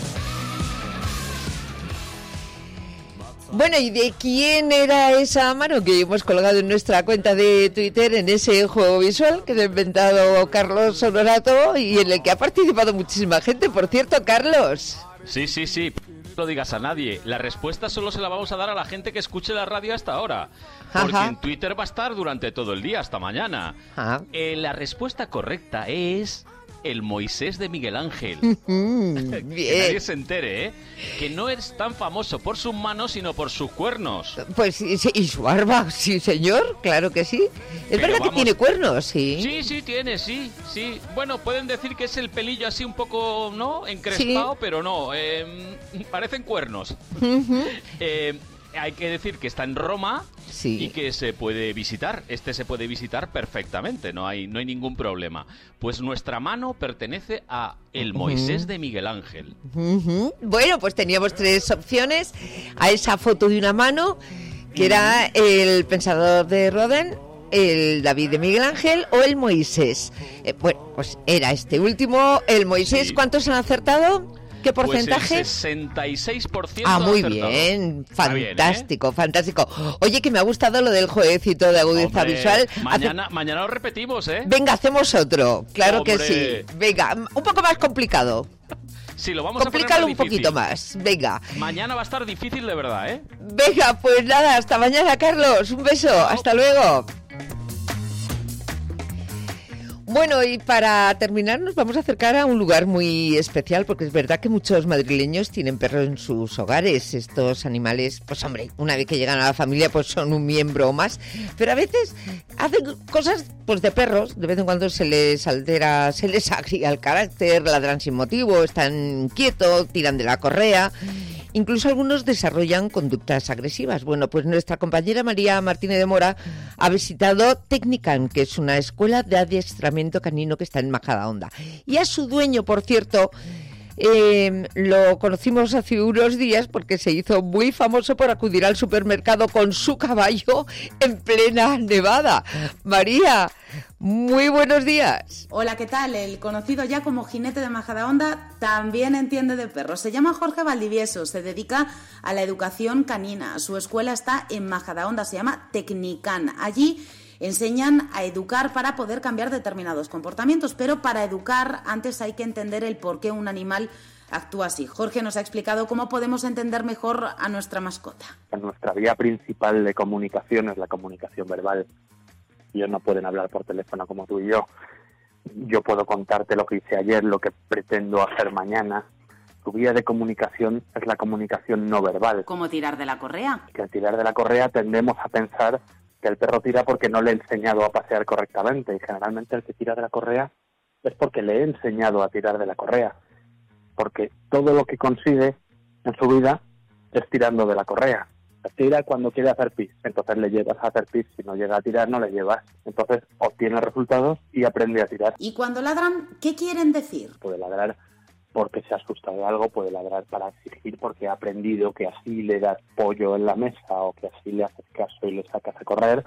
Bueno, ¿y de quién era esa mano que hemos colgado en nuestra cuenta de Twitter en ese juego visual que se ha inventado Carlos Honorato y en el que ha participado muchísima gente? Por cierto, Carlos. Sí, sí, sí. No lo digas a nadie. La respuesta solo se la vamos a dar a la gente que escuche la radio hasta ahora. Porque Ajá. en Twitter va a estar durante todo el día, hasta mañana. Ah. Eh, la respuesta correcta es el Moisés de Miguel Ángel. Que Bien. nadie se entere, ¿eh? Que no es tan famoso por sus manos, sino por sus cuernos. Pues sí, sí, y su barba, sí, señor, claro que sí. Es Pero verdad vamos- que tiene cuernos, sí. Sí, sí, tiene, sí, sí. Bueno, pueden decir que es el pelillo así un poco, ¿no? Encrespado, Sí. pero no. eh, parecen cuernos. Ujú. Eh, hay que decir que está en Roma Sí. y que se puede visitar. Este se puede visitar perfectamente, no hay, no hay ningún problema. Pues nuestra mano pertenece a el Ujú. Moisés de Miguel Ángel. Ujú. Bueno, pues teníamos tres opciones a esa foto de una mano, que era el Pensador de Rodin, el David de Miguel Ángel o el Moisés. Eh, bueno, pues era este último, el Moisés. Sí. ¿Cuántos han acertado? ¿Qué porcentaje? Pues el sesenta y seis por ciento Ah, muy acertado. bien, Está bien, ¿eh? fantástico, fantástico. Oye, que me ha gustado lo del jueguecito de agudeza Hombre, visual. Mañana, Hace- mañana lo repetimos, ¿eh? Venga, hacemos otro, claro que Hombre. sí. Venga, un poco más complicado. Sí, lo vamos Complícalo a un poner más poquito difícil. más. Venga, Mañana va a estar difícil de verdad, ¿eh? venga, pues nada, hasta mañana, Carlos. Un beso, hasta luego. Bueno, y para terminar nos vamos a acercar a un lugar muy especial, porque es verdad que muchos madrileños tienen perros en sus hogares. Estos animales, pues hombre, una vez que llegan a la familia, pues son un miembro más. Pero a veces hacen cosas pues de perros, de vez en cuando se les altera, se les agria el carácter, ladran sin motivo, están quietos, tiran de la correa. Incluso algunos desarrollan conductas agresivas. Bueno, pues nuestra compañera María Martínez de Mora ha visitado Tecnican, que es una escuela de adiestramiento canino que está en Majadahonda. Y a su dueño, por cierto, eh, lo conocimos hace unos días porque se hizo muy famoso por acudir al supermercado con su caballo en plena nevada. María, muy buenos días. Hola, ¿qué tal? El conocido ya como jinete de Majadahonda también entiende de perros. Se llama Jorge Valdivieso, se dedica a la educación canina. Su escuela está en Majadahonda, se llama Tecnican. Allí enseñan a educar para poder cambiar determinados comportamientos, pero para educar antes hay que entender el por qué un animal actúa así. Jorge nos ha explicado cómo podemos entender mejor a nuestra mascota. Nuestra vía principal de comunicación es la comunicación verbal. Ellos no pueden hablar por teléfono como tú y yo. Yo puedo contarte lo que hice ayer, lo que pretendo hacer mañana. Tu vía de comunicación es la comunicación no verbal. ¿Cómo tirar de la correa? Que al tirar de la correa tendemos a pensar que el perro tira porque no le he enseñado a pasear correctamente. Y generalmente el que tira de la correa es porque le he enseñado a tirar de la correa. Porque todo lo que consigue en su vida es tirando de la correa. Tira cuando quiere hacer pis, entonces le llevas a hacer pis. Si no llega a tirar, no le llevas. Entonces obtiene resultados y aprende a tirar. Y cuando ladran, ¿qué quieren decir? Puede ladrar porque se asusta de algo, puede ladrar para exigir porque ha aprendido que así le das pollo en la mesa o que así le haces caso y le sacas a correr,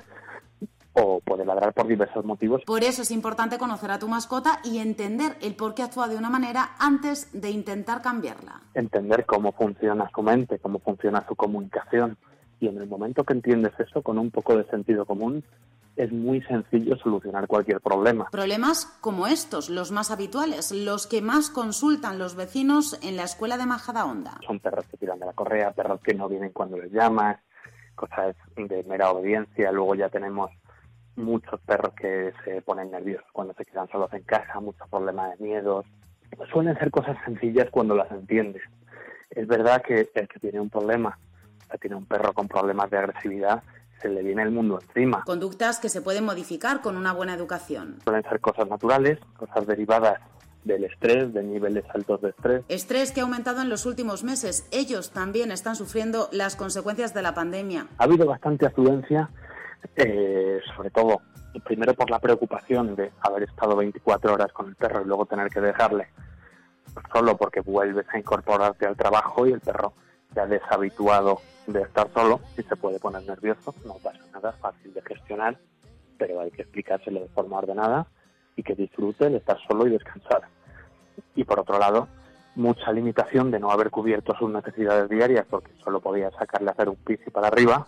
o puede ladrar por diversos motivos. Por eso es importante conocer a tu mascota y entender el por qué actúa de una manera antes de intentar cambiarla. Entender cómo funciona su mente, cómo funciona su comunicación. Y en el momento que entiendes eso, con un poco de sentido común, es muy sencillo solucionar cualquier problema. Problemas como estos, los más habituales, los que más consultan los vecinos en la escuela de Majadahonda. Son perros que tiran de la correa, perros que no vienen cuando les llamas, cosas de mera obediencia. Luego ya tenemos muchos perros que se ponen nerviosos cuando se quedan solos en casa, muchos problemas de miedos. Suelen ser cosas sencillas cuando las entiendes. Es verdad que el que tiene un problema, tiene un perro con problemas de agresividad, se le viene el mundo encima. Conductas que se pueden modificar con una buena educación. Suelen ser cosas naturales, cosas derivadas del estrés, de niveles altos de estrés. Estrés que ha aumentado en los últimos meses. Ellos también están sufriendo las consecuencias de la pandemia. Ha habido bastante afluencia, eh, sobre todo, primero por la preocupación de haber estado veinticuatro horas con el perro y luego tener que dejarle solo porque vuelves a incorporarte al trabajo y el perro ya deshabituado de estar solo y se puede poner nervioso. No pasa nada, fácil de gestionar, pero hay que explicárselo de forma ordenada y que disfrute el estar solo y descansar. Y por otro lado, mucha limitación de no haber cubierto sus necesidades diarias porque solo podía sacarle a hacer un pis y para arriba,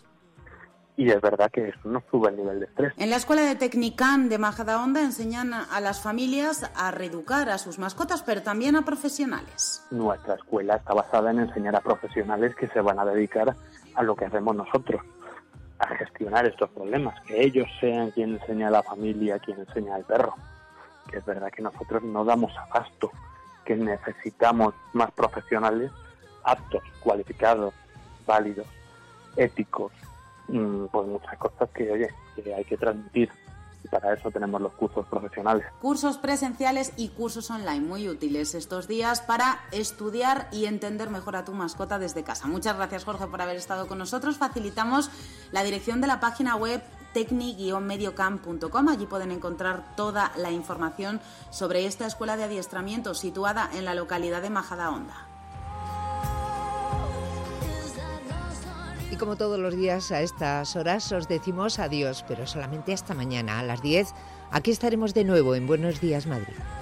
y es verdad que eso no sube el nivel de estrés. En la escuela de Tecnican de Majadahonda enseñan a las familias a reeducar a sus mascotas, pero también a profesionales. Nuestra escuela está basada en enseñar a profesionales que se van a dedicar a lo que hacemos nosotros, a gestionar estos problemas, que ellos sean quien enseña a la familia, quien enseña al perro. Que es verdad que nosotros no damos abasto, que necesitamos más profesionales aptos, cualificados, válidos, éticos, pues muchas cosas que, oye, que hay que transmitir, y para eso tenemos los cursos profesionales. Cursos presenciales y cursos online muy útiles estos días para estudiar y entender mejor a tu mascota desde casa. Muchas gracias, Jorge, por haber estado con nosotros. Facilitamos la dirección de la página web tecni guion mediocamp punto com. Allí pueden encontrar toda la información sobre esta escuela de adiestramiento situada en la localidad de Majadahonda. Y como todos los días a estas horas os decimos adiós, pero solamente hasta mañana a las diez. Aquí estaremos de nuevo en Buenos Días Madrid.